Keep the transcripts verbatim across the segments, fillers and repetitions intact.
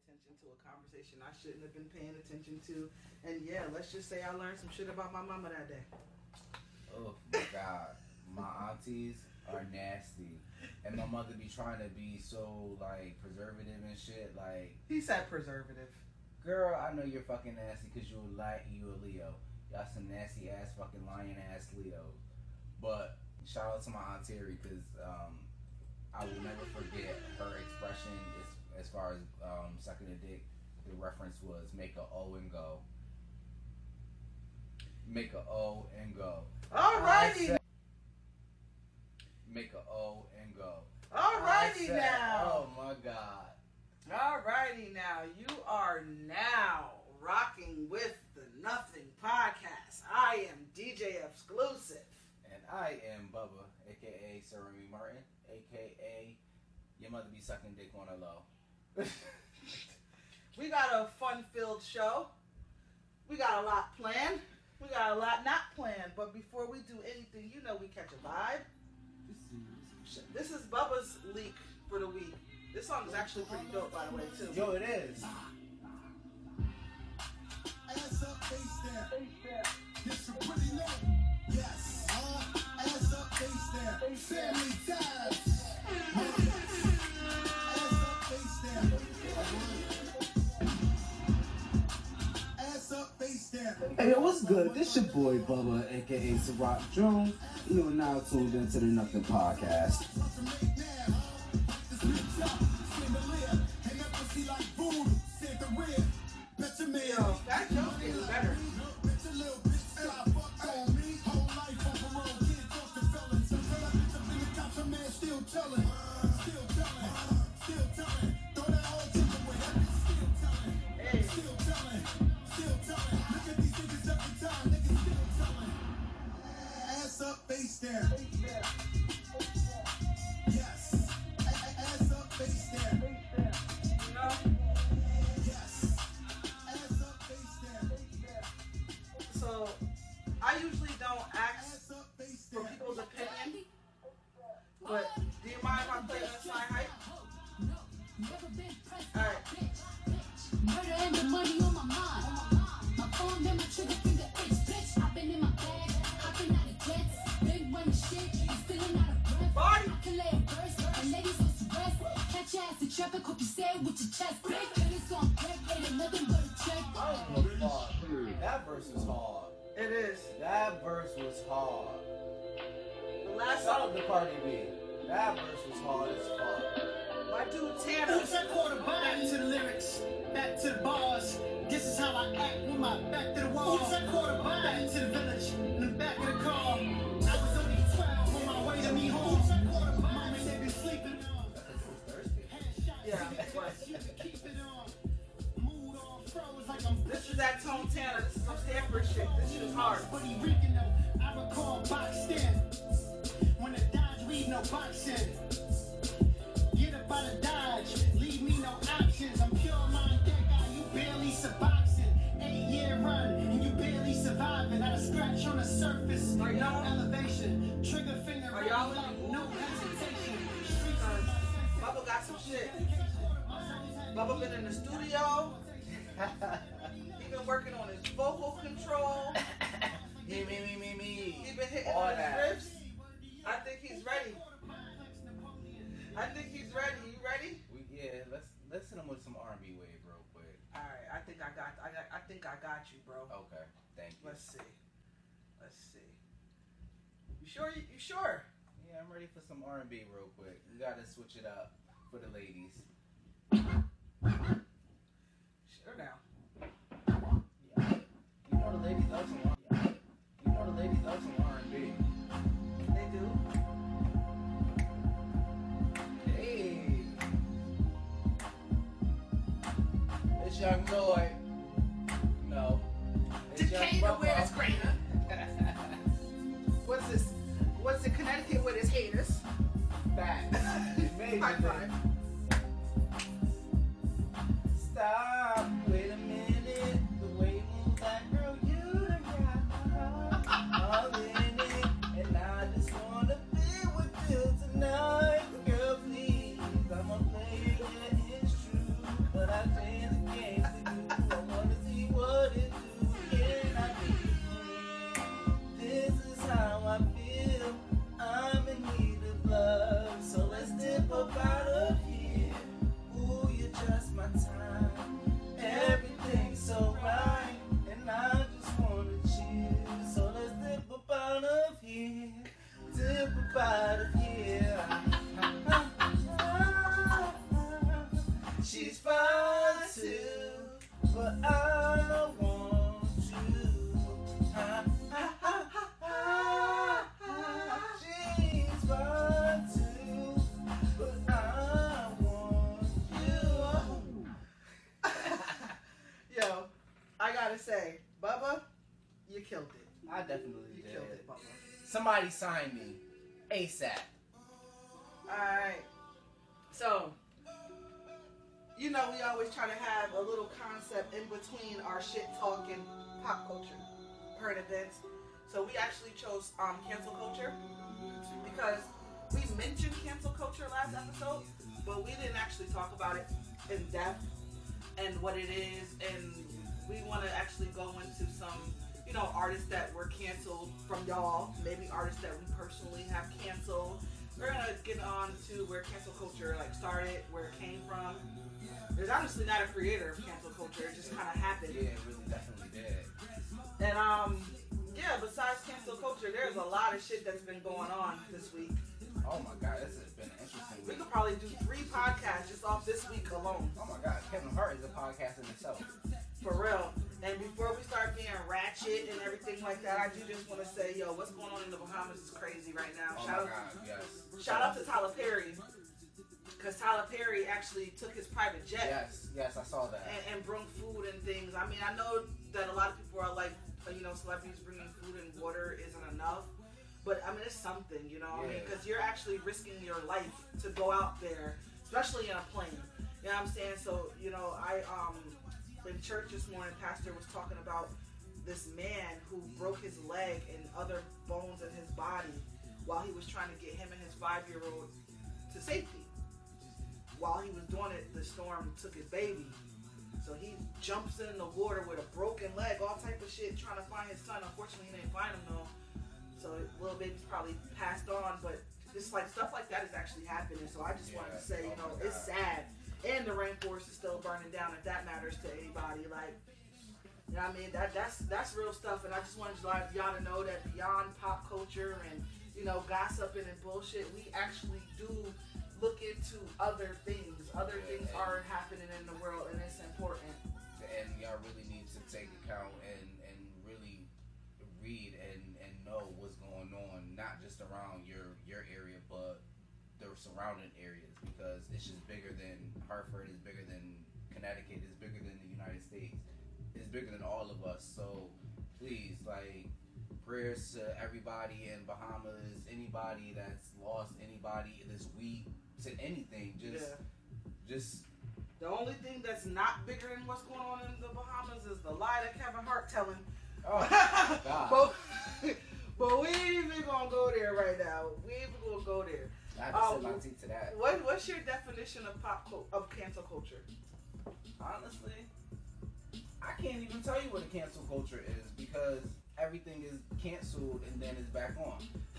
attention to a conversation I shouldn't have been paying attention to. And yeah, let's just say I learned some shit about my mama that day. Oh my God. My aunties are nasty. And my mother be trying to be so like preservative and shit. Like, he said preservative. Girl, I know you're fucking nasty because you're like you a Leo. Y'all some nasty ass fucking lion ass Leos. But shout out to my aunt Terry because um, I will never forget her expression as, as far as um, sucking a dick. The reference was make a O and go. Make a O and go. Alrighty. Make a O and go. Alrighty said, now. Oh my God. Alrighty now. You are now rocking with the Nothing Podcast. I am D J Exclusive. And I am Bubba, aka Sir Remy Martin, aka your mother be sucking dick on her low. We got a fun-filled show. We got a lot planned. We got a lot not planned. But before we do anything, you know we catch a vibe. This is Bubba's leak for the week. This song is actually pretty dope, by the way, too. Yo, it is. Ass up, face down. Yes, you're pretty low. Yes. Uh, ass up, face down. Family ties. Ass up, face down. Ass up, face down. Hey, yo, what's good? This your boy Bubba, aka Ciroc Jones. You are now tuned into the Nothing Podcast. Yo, that joke is better. Ass up, face down. Yes. Ass up, face down. You know? Yes. Ass up, face down. So, I usually don't ask Ass up, face for down. people's opinion, but do you mind if I play that side hype? Alright. Murder and the money on my mind. My phone and my trigger finger itch, bitch. I've been in my bag, hopping out of jets. Big money shit, I'm feeling out of breath. Body. I can lay a verse, and ladies on some rest. Catch your ass in traffic, hope you say it with your chest. Big feelings on break, ain't nothing but a check. Oh my God. That verse was hard. It is. That verse was hard. The last Shout song, out to Cardi B. That verse was hard as fuck. my dude Tanner. Who's that quarterback? Back to the lyrics, back to the bars. This is how I act with my back to the wall. Who's that quarterback? Back to the village, in the back of the car. I was only twelve on my way to me home. Who's that quarterback? Mommy, they been sleeping on. Yeah, Headshots, but you can keep it on. Mood on froze like I'm this is that Tone Tanner. This is some Stanford shit. This shit is hard. But he reeking though. I recall boxed in. When the Dodge leave no boxing. Get up out of Dodge, leave me no options. I'm pure mind that guy, you barely suboxing. Eight year run, and you barely surviving. Not a scratch on the surface, Are no y'all- elevation. Trigger finger, Are y'all ready, looking no cool? hesitation. Streets Cause Bubba got some shit. Bubba been in the studio. He been working on his vocal control. Me, me, me, me, me. He been hitting All on his that. riffs. I think he's ready. I think he's ready. You ready? We, yeah, let's let's hit him with some R and B wave real quick. All right. I think I got. I got. I think I got you, bro. Okay, thank you. Let's see. Let's see. You sure? You, you sure? Yeah, I'm ready for some R and B real quick. We gotta switch it up for the ladies. Shut her down. Yeah. You know the ladies love some R and B. You know the ladies love some R and B. They do. Hey, it's Young Lloyd. No, it's Young Decatur with his Bubba. greater. What's this? What's it? Connecticut with his haters. Facts. Amazing. High five. Stop. Wait a minute. The way you move that girl, you done got my heart all in it, and I just wanna be with you tonight, girl. Please, I'ma play it. It's true, but I think about a year. She's fun too, but I want you. She's fun too, but I want you. Yo, I gotta say, Bubba, you killed it. I definitely You did. killed it, Bubba. Somebody sign me ASAP. Alright. So, you know, we always try to have a little concept in between our shit talk and pop culture, current events. So we actually chose um, cancel culture because we mentioned cancel culture last episode, but we didn't actually talk about it in depth and what it is, and we want to actually go into some, you know, artists that were canceled from y'all, maybe artists that we personally have canceled. We're gonna get on to where cancel culture like started, where it came from. There's honestly not a creator of cancel culture; it just kind of happened. Yeah, it really definitely did. And um, yeah. Besides cancel culture, there's a lot of shit that's been going on this week. Oh my God, this has been an interesting We week. could probably do three podcasts just off this week alone, Oh my God, Kevin Hart is a podcast in itself. for real. And before we start being ratchet and everything like that, I do just want to say, yo, what's going on in the Bahamas is crazy right now. Oh Shout my out, God, yes. shout out to Tyler Perry, because Tyler Perry actually took his private jet. Yes, yes, I saw that. and, and bring food and things. I mean, I know that a lot of people are like, you know, celebrities bringing food and water isn't enough. But, I mean, it's something, you know? I mean, Yeah. because you're actually risking your life to go out there, especially in a plane. You know what I'm saying? So, you know, I, um, in church this morning, Pastor was talking about this man who broke his leg and other bones in his body while he was trying to get him and his five-year-old to safety. While he was doing it, the storm took his baby. So he jumps in the water with a broken leg, all type of shit, trying to find his son. Unfortunately, he didn't find him though. So little baby's probably passed on, but it's like stuff like that is actually happening. So I just Yeah. wanted to say, you Oh know, my it's God. sad. And the rainforest is still burning down, if that matters to anybody. Like, you know what I mean? That that's that's real stuff. And I just wanted y'all y'all to know that beyond pop culture and, you know, gossiping and bullshit, we actually do look into other things. Other Yeah, things and- are happening in the world, and it's important. And y'all really need to take account and, and really read and, and know what's going on, not just around your, your area, but the surrounding areas, because it's just bigger than Hartford, it's bigger than Connecticut, it's bigger than the United States, it's bigger than all of us. So please, like, prayers to everybody in Bahamas, anybody that's lost anybody this week, to anything, just Yeah. just The only thing that's not bigger than what's going on in the Bahamas is the lie that Kevin Hart telling. oh God. but, but we ain't even gonna go there right now. We ain't even gonna go there. I have to Oh, set my teeth to that. What What's your definition of pop cul- of cancel culture? Honestly, I can't even tell you what a cancel culture is, because everything is canceled and then it's back on.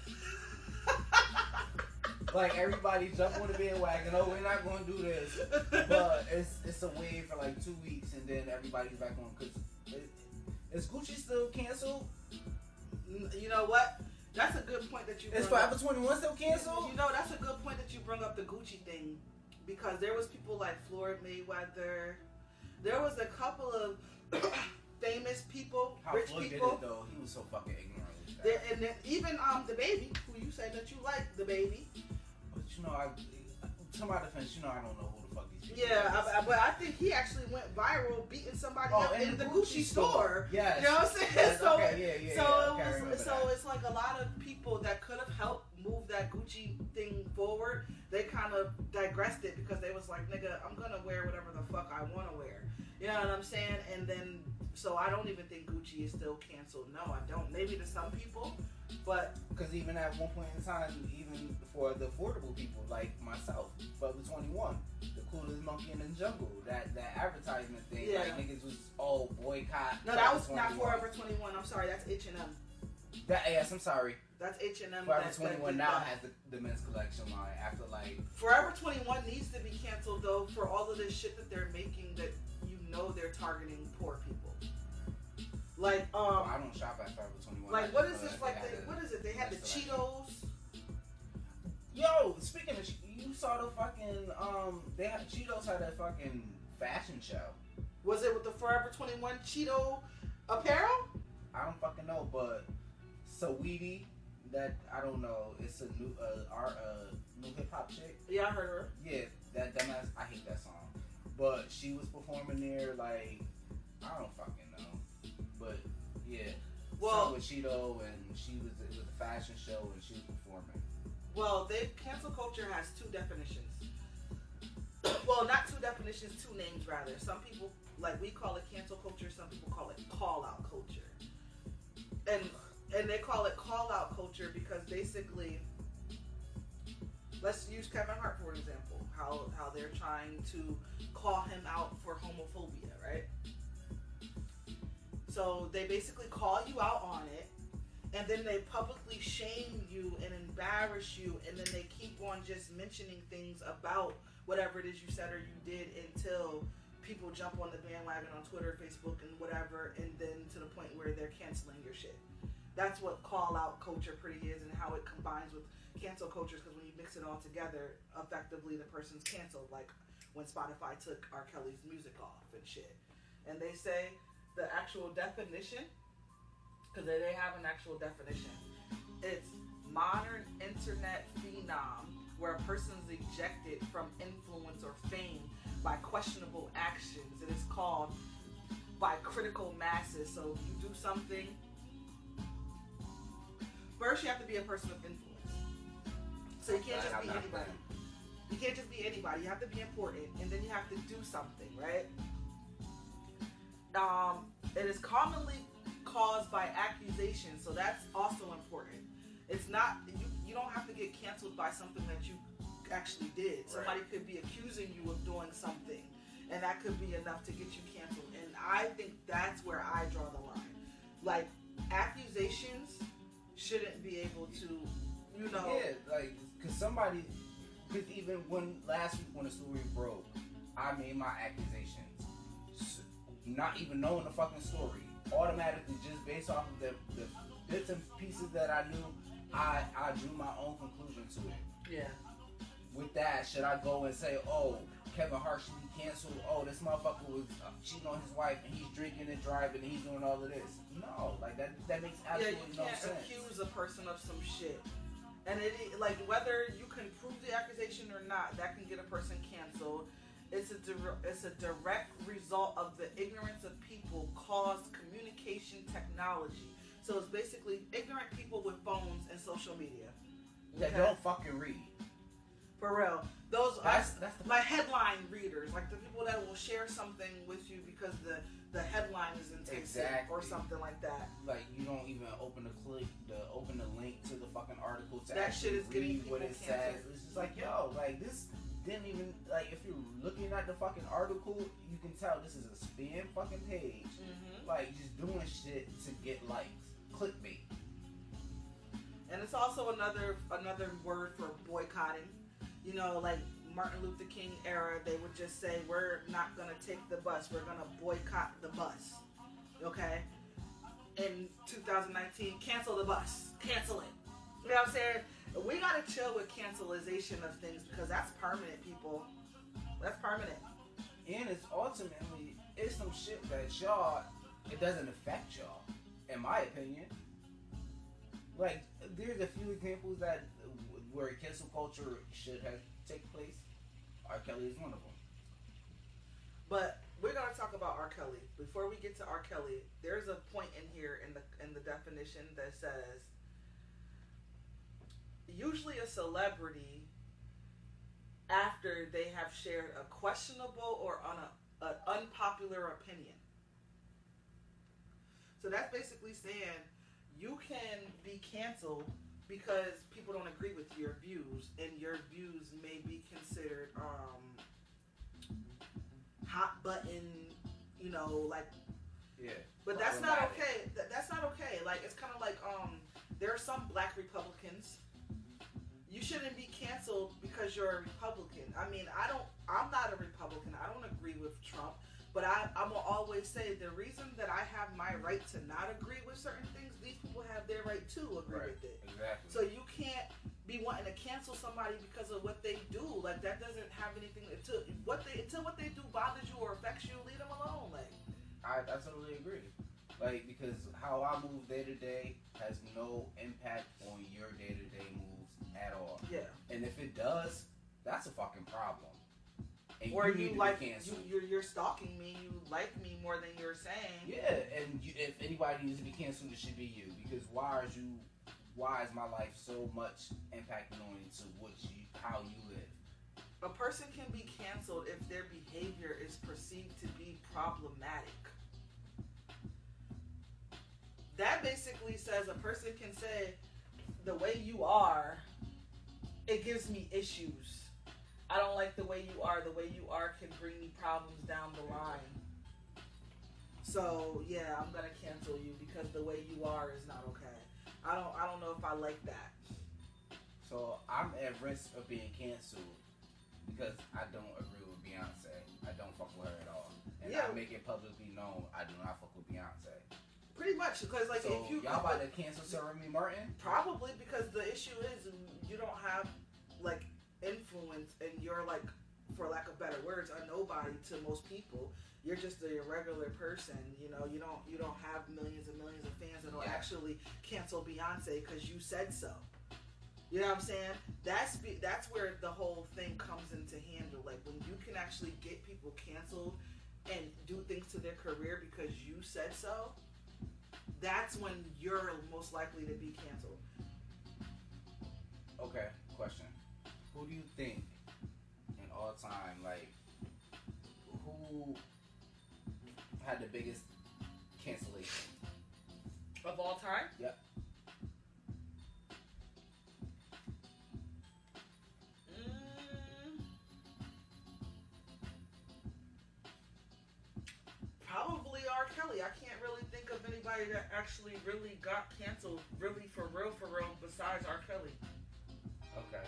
Like, everybody jump on the bandwagon, oh, we're not going to do this. But it's it's a wave for like two weeks and then everybody's back on. Because it, is Gucci still canceled? You know what? That's a good point that you. Is brought up. Forever twenty-one still canceled? You know, that's a good point that you brought up the Gucci thing, because there was people like Floyd Mayweather. There was a couple of famous people, How rich Floyd did people. it, though, he was so fucking ignorant with that. There, and then even um the baby, who you said that you like, the baby. But you know, I, to my defense, you know I don't know who the fuck these people Yeah, is. I, I, but I think he actually went viral beating somebody Oh, up in in the the Gucci Gucci store. store. Yes. You know what I'm saying? Yes, so okay, yeah, yeah, so yeah, it okay, I was remember so that. it's like a lot of people that could have helped move that Gucci thing forward. They kind of digressed it because they was like, nigga, I'm gonna wear whatever the fuck I want to wear. You know what I'm saying? And then so I don't even think Gucci is still canceled. No, I don't. Maybe to some people, but Because even at one point in time, even for the affordable people like myself, Forever twenty-one, the coolest monkey in the jungle, that that advertisement thing, Yeah. like niggas was all boycott. no, that was Forever not twenty-one. Forever twenty-one. I'm sorry, that's H and M. That yes, I'm sorry. That's H and M. Forever that- that twenty-one did now that. has the, the men's collection line after like Forever twenty-one needs to be canceled though for all of this shit that they're making that you know they're targeting poor people. Like um well, I don't shop at Forever twenty-one. I like just what know is this that like they they, had what a- is it? They had the nice selection. Cheetos. fucking um, they had Cheetos had a fucking fashion show. Was it with the Forever twenty-one Cheeto apparel? I don't fucking know, but Saweetie, that I don't know, it's a new uh, art uh new hip hop chick. Yeah, I heard her. Yeah, that dumbass. I hate that song, but she was performing there. Like I don't fucking know, but yeah. Well, with Cheeto and she was it was a fashion show and she was performing. Well, they cancel culture has two definitions. Well, not two definitions, two names rather. Some people like we call it cancel culture. Some people call it call out culture. And and they call it call out culture because basically, let's use Kevin Hart for example. How how they're trying to call him out for homophobia, right? So they basically call you out on it, and then they publicly shame you and embarrass you, and then they keep on just mentioning things about whatever it is you said or you did until people jump on the bandwagon on Twitter, Facebook, and whatever, and then to the point where they're canceling your shit. That's what call out culture pretty is, and how it combines with cancel culture, because when you mix it all together, effectively the person's canceled, like when Spotify took R. Kelly's music off and shit. And they say the actual definition, because they have an actual definition, it's modern internet phenom where a person's ejected from influence or fame by questionable actions. It is called by critical masses. So if you do something, first you have to be a person of influence. So you can't just be anybody. You can't just be anybody. You have to be important, and then you have to do something, right? Um, it is commonly caused by accusations, so that's also important. It's not you. You don't have to get canceled by something that you actually did. Somebody Right. could be accusing you of doing something, and that could be enough to get you canceled. And I think that's where I draw the line. Like accusations shouldn't be able to, you know. Yeah, like because somebody, because even when last week when the story broke, I made my accusations. Not even knowing the fucking story, automatically just based off of the, the bits and pieces that I knew, I, I drew my own conclusion to it. Yeah. With that, should I go and say, oh, Kevin Hart should be canceled? Oh, this motherfucker was uh, cheating on his wife and he's drinking and driving and he's doing all of this. No, like that that makes Yeah, absolutely you no can't sense. accuse a person of some shit. And it like whether you can prove the accusation or not, that can get a person canceled. It's a dir- it's a direct result of the ignorance of people caused communication technology. So it's basically ignorant people with phones and social media. That Okay? don't fucking read. For real. Those That's are that's the my headline readers, like the people that will share something with you because the, the headline is enticing Exactly. or something like that. like you don't even open the click, the open the link to the fucking article to That actually shit is getting read what people it canceled. says. It's just like yo, like this didn't even like if you're looking at the fucking article, you can tell this is a spam fucking page. Mm-hmm. Like just doing shit to get likes, clickbait. And it's also another another word for boycotting. You know, like Martin Luther King era, they would just say, we're not going to take the bus. We're going to boycott the bus. Okay? In two thousand nineteen, cancel the bus. Cancel it. You know what I'm saying? We got to chill with cancelization of things because that's permanent, people. That's permanent. And it's ultimately it's some shit that y'all it doesn't affect y'all, in my opinion. Like there's a few examples that where cancel culture should have taken place. R. Kelly is one of them. But we're gonna talk about R. Kelly. Before we get to R. Kelly, there's a point in here in the in the definition that says usually a celebrity after they have shared a questionable or un, an unpopular opinion. So that's basically saying you can be canceled because people don't agree with your views, and your views may be considered um, hot button, you know, like. Yeah. But that's not Problematic. okay. Th- that's not okay. Like it's kind of like um, there are some black Republicans. You shouldn't be canceled because you're a Republican. I mean, I don't. I'm not a Republican. I don't agree with Trump. But I, I will always say the reason that I have my right to not agree with certain things, these people have their right to agree Right. with it. Exactly. So you can't be wanting to cancel somebody because of what they do. Like that doesn't have anything until what they until what they do bothers you or affects you. Leave them alone. Like I, I totally agree. Like because how I move day to day has no impact on your day to day moves at all. yeah. And if it does, that's a fucking problem. And Or you, you, need to like be you, canceled. you're you're stalking me. You like me more than you're saying. Yeah, and you, if anybody needs to be canceled, it should be you. Because why is you? Why is my life so much impacting on to what you, how you live? A person can be canceled if their behavior is perceived to be problematic. That basically says a person can say, the way you are, it gives me issues. I don't like the way you are. The way you are can bring me problems down the line. So yeah, I'm gonna cancel you because the way you are is not okay. I don't I don't know if I like that. So I'm at risk of being canceled because I don't agree with Beyonce. I don't fuck with her at all, and Yeah. I make it publicly known I do not fuck with Beyonce. Pretty much because like So if you y'all about to cancel Sir Remy Martin? Probably because the issue is you don't have like influence and you're like, for lack of better words, a nobody to most people. You're just a regular person, you know. You don't you don't have millions and millions of fans that'll Yeah. actually cancel Beyonce because you said so. You know what I'm saying? That's be, that's where the whole thing comes into handle. Like when you can actually get people canceled and do things to their career because you said so. That's when you're most likely to be canceled. Okay, question. Who do you think in all time, like, who had the biggest cancellation? Of all time? Yep. Mm, probably R. Kelly. I can't really think of anybody that actually really got canceled, really for real, for real, besides R. Kelly. Okay.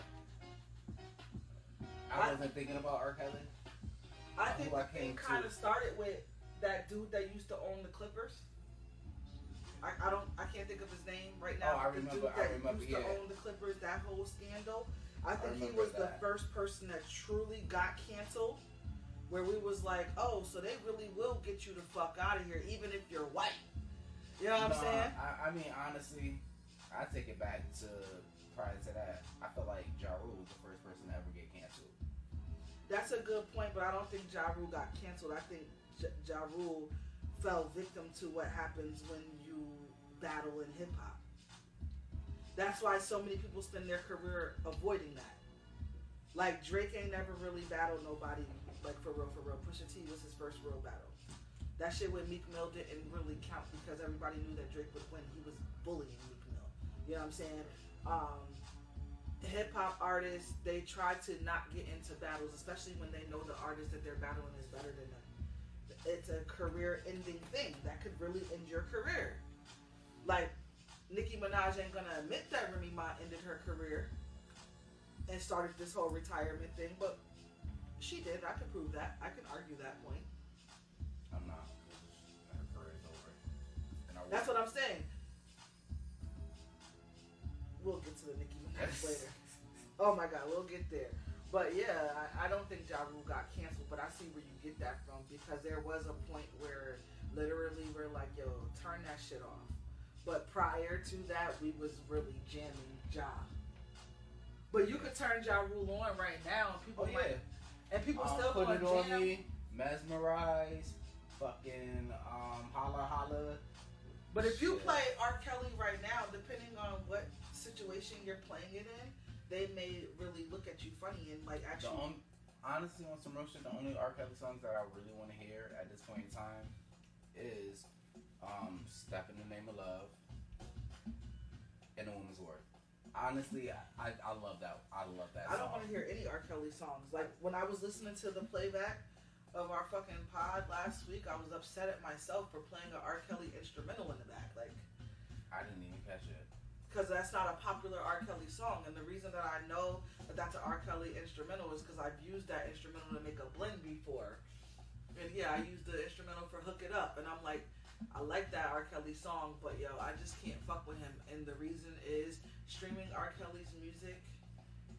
I- I wasn't thinking about R. Kelly. I Who think I the came thing to. kind of started with that dude that used to own the Clippers. I, I don't, I can't think of his name right now. Oh, I but the remember- dude I that remember, used to yeah. own the Clippers, that whole scandal. I think he remember was the that. first person that truly got canceled. Where we was like, oh, so they really will get you the fuck out of here, even if you're white. You know what I'm No, saying? I, I mean, honestly, I take it back to prior to that. I feel like Ja Rule was the first person to ever get canceled. That's a good point, but I don't think Ja Rule got canceled. I think J- Ja Rule fell victim to what happens when you battle in hip hop. That's why so many people spend their career avoiding that. Like Drake ain't never really battled nobody like for real, for real. Pusha T was his first real battle. That shit with Meek Mill didn't really count because everybody knew that Drake would win. He was bullying Meek Mill. You know what I'm saying? Um, hip hop artists, they try to not get into battles, especially when they know the artist that they're battling is better than them. It's a career-ending thing that could really end your career. Like Nicki Minaj ain't gonna admit that Remy Ma ended her career and started this whole retirement thing, but she did. I can prove that. I can argue that point. I'm not. Her career's over. And I That's want- what I'm saying. We'll get to the Nicki Minaj later. Oh my God, we'll get there. But yeah, I, I don't think Ja Rule got canceled, but I see where you get that from because there was a point where literally we're like, yo, turn that shit off. But prior to that, we was really jamming Ja. But you could turn Ja Rule on right now, and people Oh, might, yeah. and people Um, still put going it on jam. me, mesmerize, fucking um, holla holla. But if you Shit. play R. Kelly right now, depending on what situation you're playing it in, they may really look at you funny and like The actually. on, honestly, on some real shit, the only R. Kelly songs that I really want to hear at this point in time is um, "Step in the Name of Love" and "A Woman's Worth." Honestly, I, I, I love that. I love that. I don't song. want to hear any R. Kelly songs. Like when I was listening to the playback of our fucking pod last week, I was upset at myself for playing an R. Kelly instrumental in the back, like I didn't even catch it. because that's not a popular R. Kelly song. And the reason that I know that that's an R. Kelly instrumental is because I've used that instrumental to make a blend before. And yeah, I used the instrumental for "Hook It Up," and I'm like, I like that R. Kelly song, but yo, I just can't fuck with him. And the reason is streaming R. Kelly's music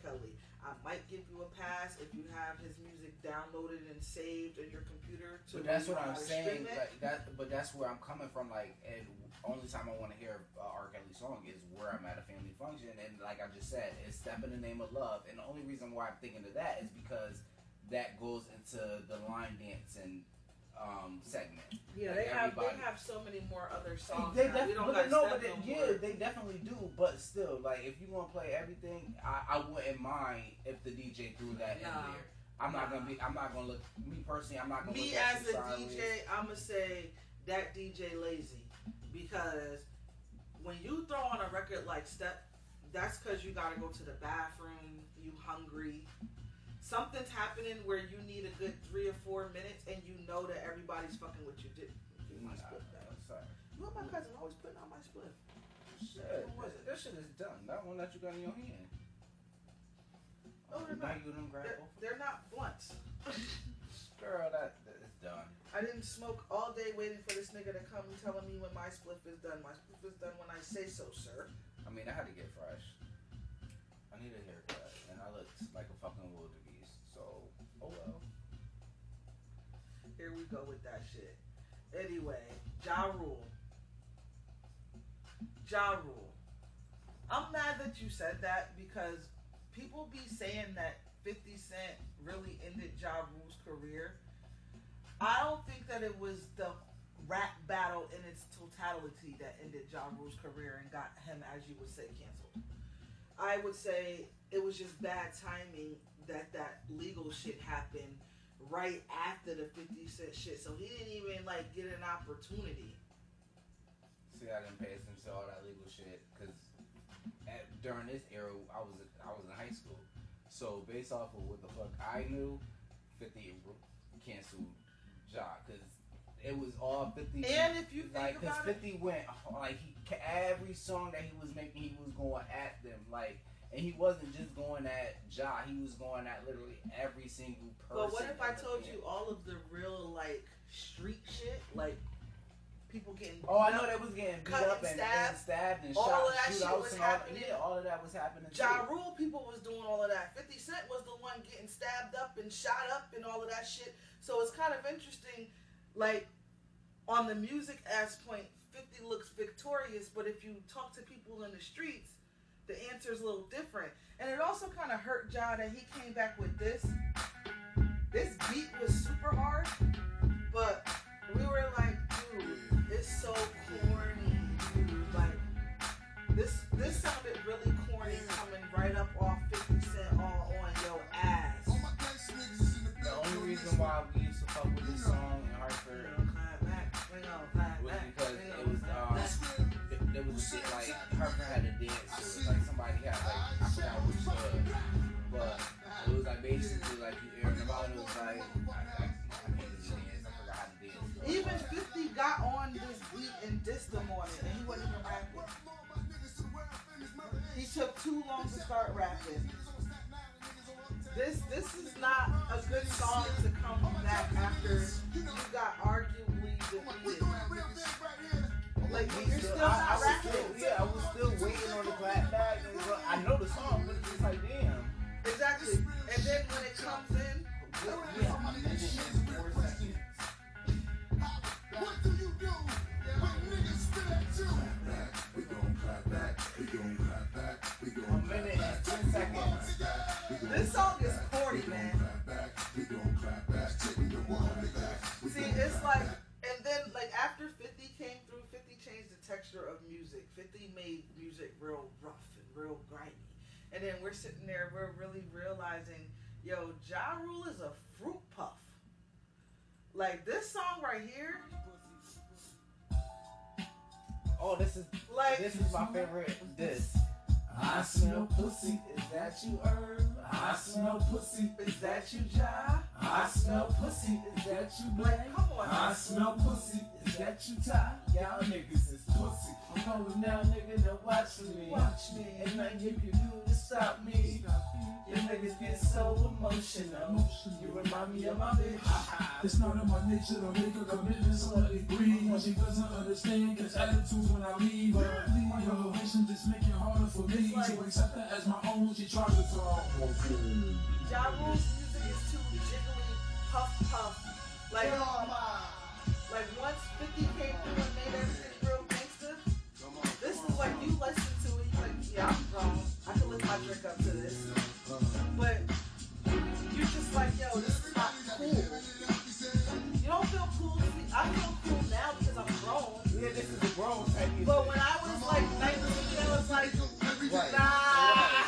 Kelly. I might give you a pass if you have his music downloaded and saved in your computer. To But that's where what you I'm know how to saying. stream it. Like that, but that's where I'm coming from. Like, and only time I want to hear uh, R. Kelly song is where I'm at a family function, and like I just said, it's "Step in the Name of Love." And the only reason why I'm thinking of that is because that goes into the line dancing um, segment. Yeah, Like they have everybody- they have so many more other songs. They now. def- we don't but got no, Step but they, no yeah, more. they definitely do. But still, like if you want to play everything, I, I wouldn't mind if the D J threw that in Nah. there. I'm not Nah. gonna be. I'm not gonna look. Me personally, I'm not gonna. Me look at as you a sideways. D J, I'ma say that D J lazy because when you throw on a record like Step, that's because you gotta go to the bathroom, you hungry, something's happening where you need a good three or four minutes, and you know that everybody's fucking what you did. Give my Nah, split back. sorry. You and my cousin always putting on my split. Shit, What was it? that shit is done. That one that you got in your hand. No, they're now not. you done grab They're, both. they're not blunts. Girl, that, that is done. I didn't smoke all day waiting for this nigga to come telling me when my spliff is done. My spliff is done when I say so, sir. I mean, I had to get fresh. I need a haircut, and I looked like a fucking wildebeest. So, oh well. Here we go with that shit. Anyway, Ja Rule. Ja Rule. I'm mad that you said that because people be saying that fifty Cent really ended Ja Rule's career. I don't think that it was the rap battle in its totality that ended Ja Rule's career and got him, as you would say, canceled. I would say it was just bad timing that that legal shit happened right after the fifty Cent shit, so he didn't even like get an opportunity. See, I didn't pay attention to all that legal shit because during this era, I was I was in high school. So based off of what the fuck I knew, fifty canceled Ja because it was all fifty. And if you think like, because about it, fifty went like he every song that he was making, he was going at them like. And he wasn't just going at Ja, he was going at literally every single person. but what if I in the told band. you all of the real like street shit, like people getting Oh, I beat know up? they was getting beat cut up and and, stabbed. and stabbed and All shot. of that shit shootouts was and all, happening. Yeah, all of that was happening. Ja too. Rule people was doing all of that. fifty Cent was the one getting stabbed up and shot up and all of that shit. So it's kind of interesting, like, on the music aspect, fifty looks victorious, but if you talk to people in the streets, the answer is a little different. And it also kind of hurt Ja that he came back with this. This beat was super hard, but we were like, dude, it's so corny, dude. Like, this this sounded really corny coming right up off fifty Cent all on your ass. The only reason why we used to fuck with this song in Hartford was because it was um, th- there was a shit like Hartford had a dance to it. Like somebody had like I forgot which club, but it was like basically like you hear about it was like I, I, I can't do the dance. I forgot how to dance. Even fifty got on this beat and dissed him on it, and he wasn't even rapping. He took too long to start rapping. This this is not a good song to come back after you got arguably defeated. Like We you're still- still I, I not was rapping. still, yeah, I was still waiting on the clap back. And so I know the song, but it's just like damn. Exactly. And then when it comes in, Yeah, a minute and four seconds. What do you do when niggas spit at you? We gon' clap back, we gon' clap back, we A gon' minute and ten seconds. this song is corny, man. clap back, we gon' clap back, we gon' clap back. See, it's like, and then like after fifty came through, fifty changed the texture of music. fifty made music real rough and real grimy. And then we're sitting there, we're really realizing, yo, Ja Rule is a fruit puff. Like this song right here, Oh, this is like this is my favorite. This. I smell pussy. Is that you, Herb? I smell pussy. is that you, Ja? I smell pussy. Is that you, Like, Black? come on. I smell pussy. Is that you, Ty? Y'all niggas is pussy. I'm going now, nigga, to watch me. Watch me. Ain't nothing you can do to stop me. Your niggas get so emotional. You remind me of my bitch. It's not in my nature to make a commitment, so let it breathe. When she doesn't understand, catch attitudes when I leave her. My elevation just make it harder for me to accept her as my own. She tries to talk. Ja Rule's music is too jiggly, puff puff. Like, like once fifty came through and made everything real gangster, this is like you listen to it, you're like, yeah, I'm grown. I can lift my drink up to this. But you're just like, yo, this is not cool. You don't feel cool. See, I feel cool now because I'm grown. Yeah, this is a grown type music. But when I was like nineteen, I was like, Right. nah.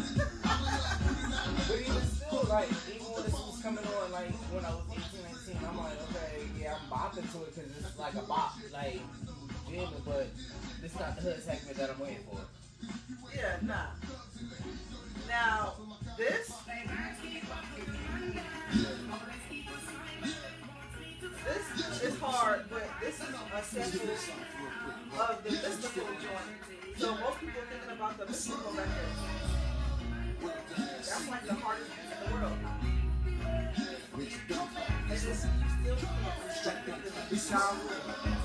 But even still, like, even when this was coming on, like, when I was eighteen, nineteen, I'm like, okay, yeah, I'm bopping to it because it's like a bop, like, jamming, but this is not the hood segment that I'm waiting for. Yeah, nah. Now, this, this is hard, but this is a sample of the mystical joint. So most people are thinking about the mystical record. That's like the hardest thing in the world. And this, you still can't respect it because it's Ja Rule.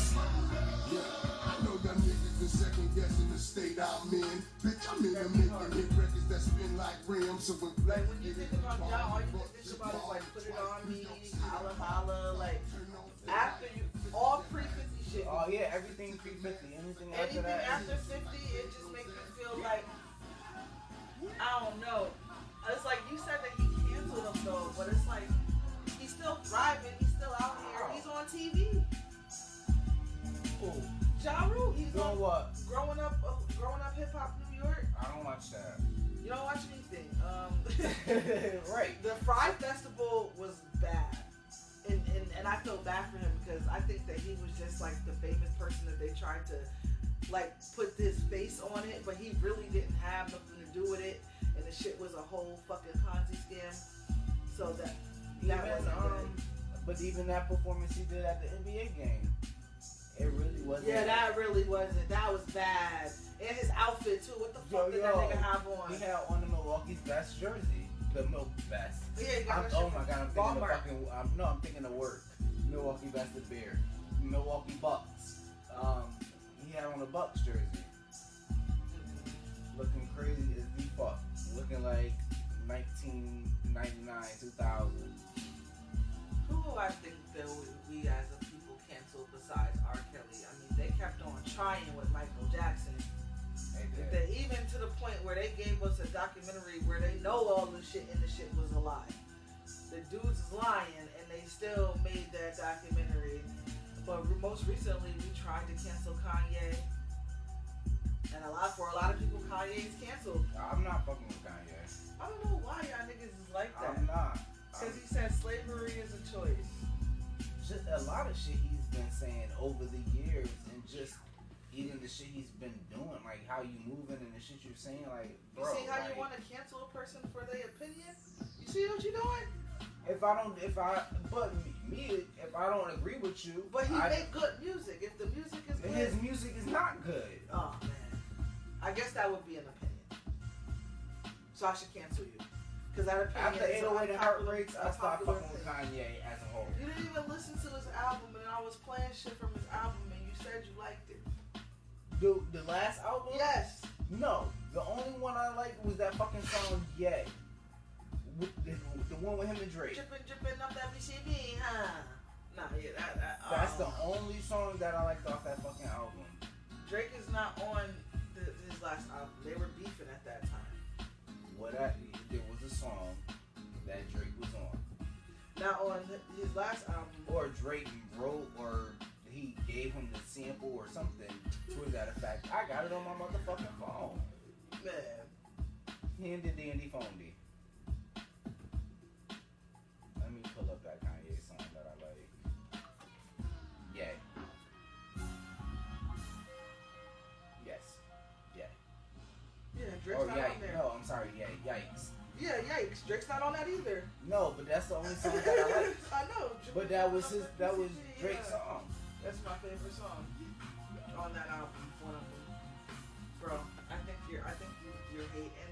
I know them niggas the second guessing the state I'm in. Bitch, I'm in the making hit records that spin like rims. So when Like when you think about Ja, all you can think about is like Put It On Me, Holla Holla, like after you, all pre fifty shit. Oh, yeah, everything pre fifty, anything after Anything that. after fifty, it just makes me feel like, I don't know. It's like you said that he canceled him though, but it's like he's still thriving, he's still out here, he's on T V. Cool. Ja Rule, he's Doing on what? growing up, uh, growing up hip hop New York. I don't watch that. You don't watch anything. Um, Right. The Fry Festival was bad, and, and and I feel bad for him because I think that he was just like the famous person that they tried to like put his face on it, but he really didn't have nothing to do with it, and the shit was a whole fucking Ponzi scam. So that that Even, wasn't um, good. but even that performance he did at the N B A game, it really wasn't. Yeah, that really wasn't. That was bad. And his outfit too. What the fuck Yo, did yo, that nigga have on? He had on the Milwaukee's best jersey, the Milk Best. Yeah, he got I'm, that oh shit my from god, I'm thinking of Walmart. fucking. I'm, no, I'm thinking of work. Milwaukee Best of Beer, Milwaukee Bucks. Um, he had on a Bucks jersey, looking crazy as the fuck, looking like nineteen ninety-nine, two thousand. Who do I think that we, we as a people canceled besides R. Kelly? I mean, they kept on trying with Michael Jackson. They did. They, even to the point where they gave us a documentary where they know all the shit and the shit was a lie. The dude's is lying and they still made that documentary. But most recently, we tried to cancel Kanye. And a lot for a lot of people, Kanye is canceled. I'm not fucking with Kanye. I don't know why y'all niggas is like that. I'm not. Because he said slavery is a choice. Just a lot of shit he's been saying over the years, and just even the shit he's been doing, like how you moving and the shit you're saying, like, You bro. see how like, you want to cancel a person for their opinion? You see what you're doing? If I don't, if I, but me, if I don't agree with you, But he I, make good music. If the music is good, his music is not good. oh man, I guess that would be an opinion. So I should cancel you because that opinion After is eight oh eight and Heart Rates, I stopped unpopular fucking with thing. Kanye as a whole. You didn't even listen to his album, and I was playing shit from his album, and you said you liked it. The the last album? Yes. No, the only one I liked was that fucking song Yay. With the, the one with him and Drake. Dripping, dripping up that B C B, huh? Nah, yeah, that. that That's the oh. only song that I liked off that fucking album. Drake is not on the, his last album. They were beefing at that time. What I, there was a song that Drake was on, Now on his last album, or Drake wrote, or he gave him the sample or something to that effect. I got it on my motherfucking phone. man, Handy dandy phonedy. Let me pull up that Kanye song that I like. Yay. Yes. Yay. yeah, Drake's Or not yikes. on there. No, I'm sorry. Yay. Yikes. Yeah, yikes, Drake's not on that either. No, but that's the only song that I like. I know. But that was his. That was Drake's Yeah. song. That's my favorite song on that album. One of them, bro. I think you're. I think you, you're hating, and that's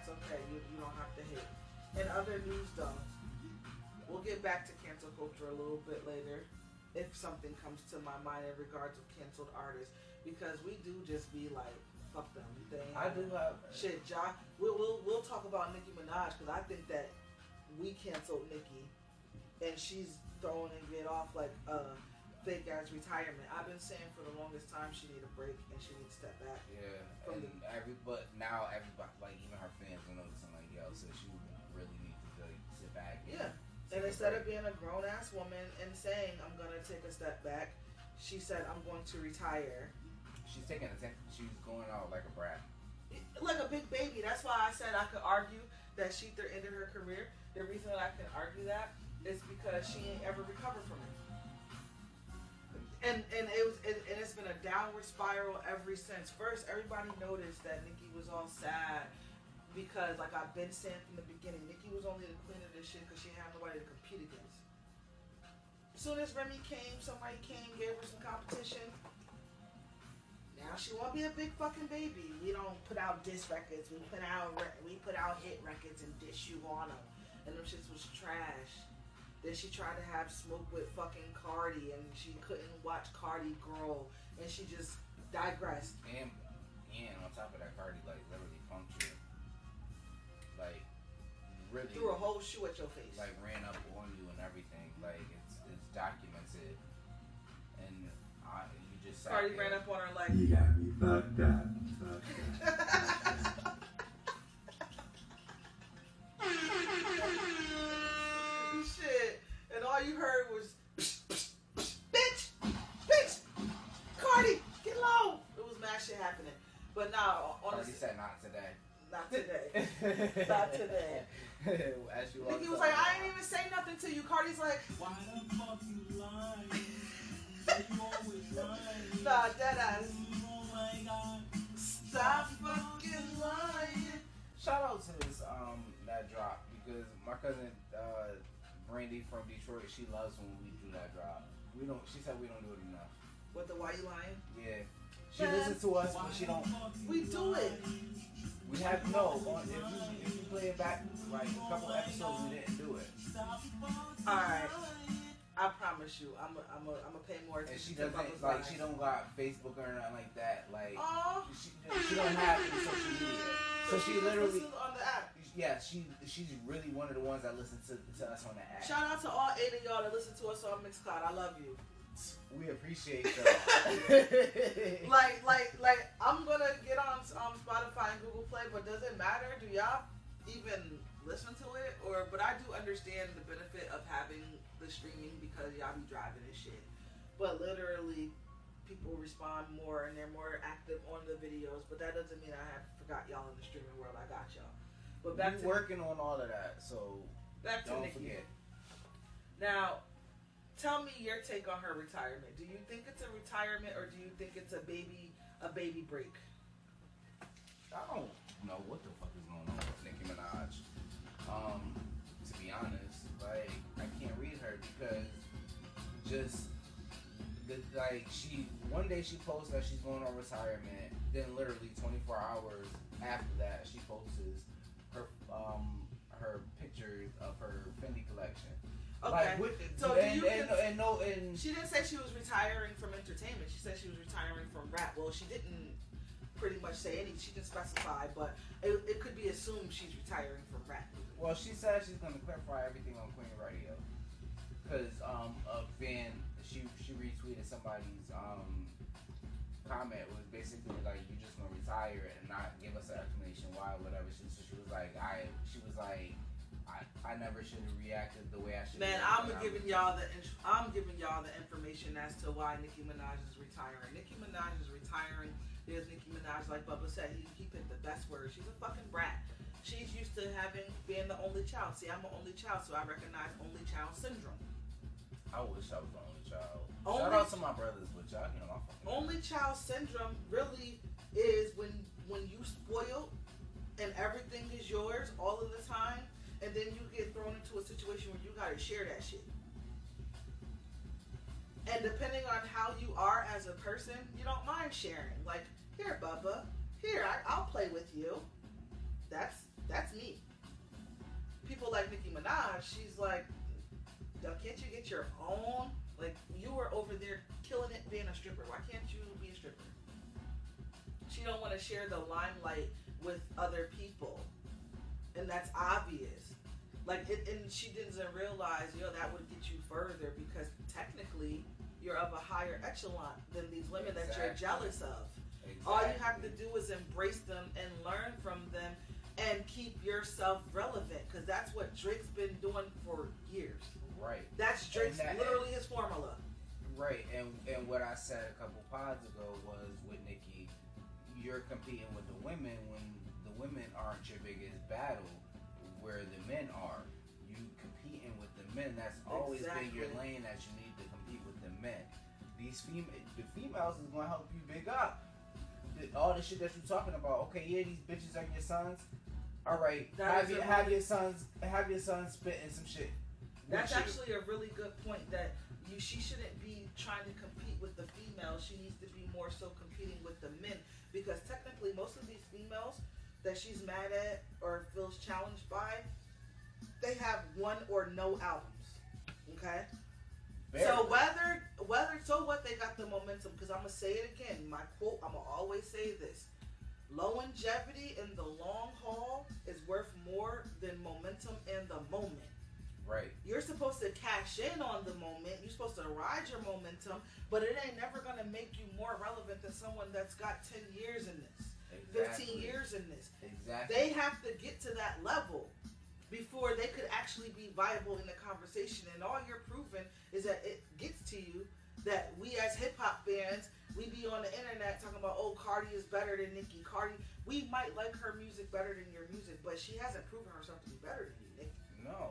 That's okay. You, you don't have to hate. In other news, though, we'll get back to cancel culture a little bit later if something comes to my mind in regards of canceled artists, because we do just be like, fuck them. They ain't I do have shit. Ja, we'll, we'll we'll talk about Nicki Minaj because I think that we canceled Nicki, and she's throwing it off like a fake ass retirement. I've been saying for the longest time she need a break and she needs to step back. Yeah, From and the- every but now everybody, like even her fans, are noticing like, yo, so she really needs to like, sit back. And Yeah. take And a instead break. of being a grown ass woman and saying I'm gonna take a step back, she said I'm going to retire. she's taking attention, she's going out like a brat. Like a big baby. That's why I said I could argue that she th- ended her career. The reason that I can argue that is because she ain't ever recovered from it. And and it was it, and it's been a downward spiral ever since. First, everybody noticed that Nicki was all sad because, like I've been saying from the beginning, Nicki was only the queen of this shit because she had nobody to compete against. As soon as Remy came, somebody came, gave her some competition. Now she won't be a big fucking baby. We don't put out diss records. We put out re- we put out hit records and diss you on them, and them shits was trash. Then she tried to have smoke with fucking Cardi, and she couldn't watch Cardi grow, and she just digressed. And and on top of that, Cardi like literally punctured, like really Threw a whole shoe at your face. like ran up on you and everything. Like it's it's documented, and I you just sat Cardi there. ran up on her like. You got me fucked up. Fucked up. Shit, and all you heard was, bitch, bitch, Cardi, get low. It was mad shit happening. But now, Cardi honestly, said not today. not today. Not today. As she walked Nicki was up, like, I ain't even say nothing to you. Cardi's like, Why the fuck you lying? Why you always lying? nah, dead ass. Oh my god. Stop fucking lying. Shout out to this um that drop because my cousin uh Brandy from Detroit, she loves when we do that drop. We don't. She said we don't do it enough. What the why you lying? Yeah, she Man. listens to us, but she don't. We do it. We have no. On, if you if you play it back like a couple episodes, we didn't do it, Alright. I promise you, I'm a, I'm a, I'm gonna pay more and she attention to doesn't Bubba's like lies. she don't got Facebook or nothing like that. Like Aw. she she don't have any social media, so she literally. listens on the app. Yeah, she she's really one of the ones that listen to, to us on the app. Shout out to all eight of y'all that listen to us on Mixcloud. I love you. We appreciate y'all. Like, like, like, I'm gonna get on um, Spotify and Google Play, but does it matter? Do y'all even listen to it? Or, but I do understand the benefit of having the streaming because y'all be driving and shit. But literally, people respond more and they're more active on the videos. But that doesn't mean I have forgot y'all in the streaming world. I got y'all. But back We're to working on all of that, so back to don't Nicki. forget. Now, tell me your take on her retirement. Do you think it's a retirement or do you think it's a baby a baby break? I don't know what the fuck is going on with Nicki Minaj. Um, to be honest, like I can't read her because just the, like she one day she posts that she's going on retirement, then literally twenty-four hours after that she posts her um her pictures of her Fendi collection. Okay. Like, what, So do and, you and, cons- and no and She didn't say she was retiring from entertainment. She said she was retiring from rap. Well, she didn't pretty much say any. She didn't specify, but it, it could be assumed she's retiring from rap. well, she said she's gonna clarify everything on Queen Radio because um a fan she she retweeted somebody's um comment was basically like you just gonna retire and not give us an explanation why or whatever. She so she was like I she was like I, I never should have reacted the way I should. Man, I'm giving y'all the int- I'm giving y'all the information as to why Nicki Minaj is retiring. Nicki Minaj is retiring. There's Nicki Minaj, like Bubba said, he, he picked the best word. She's a fucking brat. She's used to having being the only child. See, I'm an only child, so I recognize only child syndrome. I wish I was the only child. Only- Shout out to my brothers, but y'all, you know, my fucking Only child syndrome really is when when you spoiled and everything is yours all of the time, and then you get thrown into a situation where you gotta share that shit. And depending on how you are as a person, you don't mind sharing. Like, here, Bubba, here, I, I'll play with you. That's that's Minaj, she's like, can't you get your own? Like, you were over there killing it being a stripper. Why can't you be a stripper? She don't want to share the limelight with other people. And that's obvious. Like, it, and she doesn't realize, yo, that would get you further because technically you're of a higher echelon than these women exactly. that you're jealous of. Exactly. All you have to do is embrace them and learn from them and keep yourself relevant, because that's what Drake's been doing for years. Right. That's Drake's that, literally his formula. Right. And and what I said a couple pods ago was with Nicki, you're competing with the women when the women aren't your biggest battle, where the men are. You competing with the men. That's always exactly. been your lane, that you need to compete with the men. These fem- the females is gonna help you big up. The, all the shit that you're talking about. Okay, yeah, these bitches are your sons. All right, that have your have your sons have your sons spitting some shit. That's actually a really good point. That you she shouldn't be trying to compete with the females. She needs to be more so competing with the men, because technically most of these females that she's mad at or feels challenged by, they have one or no albums. Okay. Barely. So whether whether so what they got the momentum, because I'm gonna say it again. My quote. I'm gonna always say this. Longevity in the long haul is worth more than momentum in the moment. Right. You're supposed to cash in on the moment. You're supposed to ride your momentum, but it ain't never going to make you more relevant than someone that's got ten years in this, exactly. fifteen years in this. Exactly. They have to get to that level before they could actually be viable in the conversation. And all you're proving is that it gets to you that we as hip-hop fans, we be on the internet talking about, oh, Cardi is better than Nicki. Cardi, we might like her music better than your music, but she hasn't proven herself to be better than you, Nicki. No.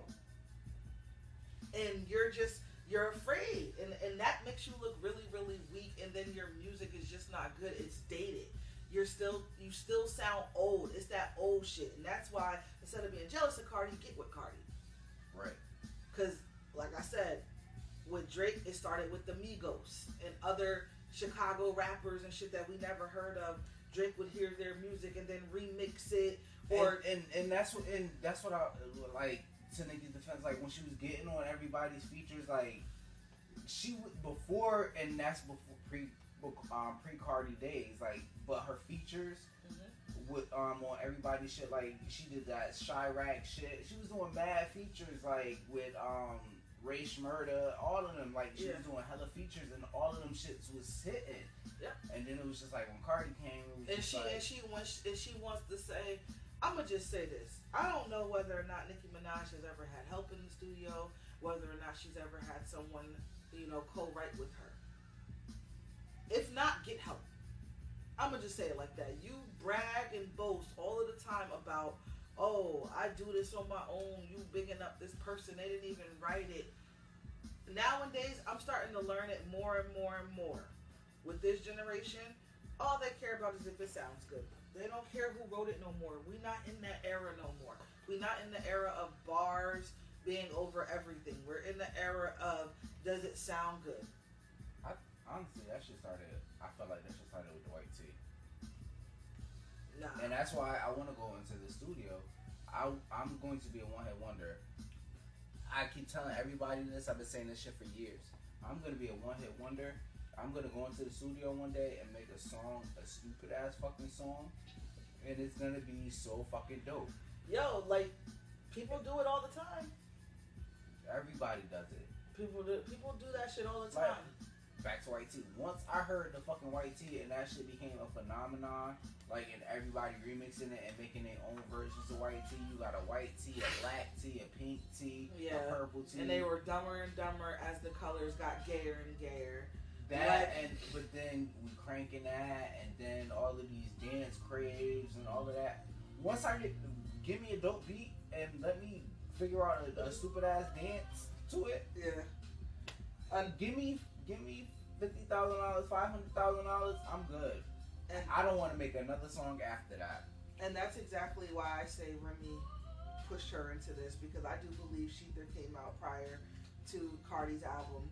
And you're just, you're afraid. And, and that makes you look really, really weak, and then your music is just not good. It's dated. You're still, you still sound old. It's that old shit. And that's why, instead of being jealous of Cardi, get with Cardi. Right. Because, like I said, with Drake, it started with the Migos and other Chicago rappers and shit that we never heard of. Drake would hear their music and then remix it, or and and, and that's what and that's what I like. To Nicki's defense, like when she was getting on everybody's features, like she would before, and that's before pre um pre Cardi days, like, but her features mm-hmm. with um on everybody's shit, like she did that Chirac shit. She was doing mad features, like with um Ray Shmurda, all of them, like she yeah. was doing hella features, and all of them shits was hitting. Yeah. And then it was just like when Cardi came, it was and just she like, and she wants and she wants to say, I'm gonna just say this. I don't know whether or not Nicki Minaj has ever had help in the studio, whether or not she's ever had someone, you know, co-write with her. If not, get help. I'm gonna just say it like that. You brag and boast all of the time about, oh, I do this on my own. You bigging up this person. They didn't even write it. Nowadays, I'm starting to learn it more and more and more. With this generation, all they care about is if it sounds good. They don't care who wrote it no more. We're not in that era no more. We're not in the era of bars being over everything. We're in the era of, does it sound good? I, honestly, that shit started, I felt like that shit started with the white tee. Nah. And that's why I want to go into the studio. I, I'm going to be a one-hit wonder. I keep telling everybody this. I've been saying this shit for years. I'm going to be a one-hit wonder. I'm going to go into the studio one day and make a song, a stupid-ass fucking song, and it's going to be so fucking dope. Yo, like, people do it all the time. Everybody does it. People do People do that shit all the time. Like, back to White Tee. Once I heard the fucking White Tee and that shit became a phenomenon, like, and everybody remixing it and making their own versions of White Tee. You got a white tee, a black tee, a pink tee, yeah. a purple tee. And they were dumber and dumber as the colors got gayer and gayer. That like, and but then we cranking that, and then all of these dance craves and all of that. Once I get, give me a dope beat and let me figure out a, a stupid ass dance to it. Yeah. And give me, give me fifty thousand dollars, five hundred thousand dollars. I'm good. And I don't want to make another song after that. And that's exactly why I say Remy pushed her into this, because I do believe Sheether came out prior to Cardi's album.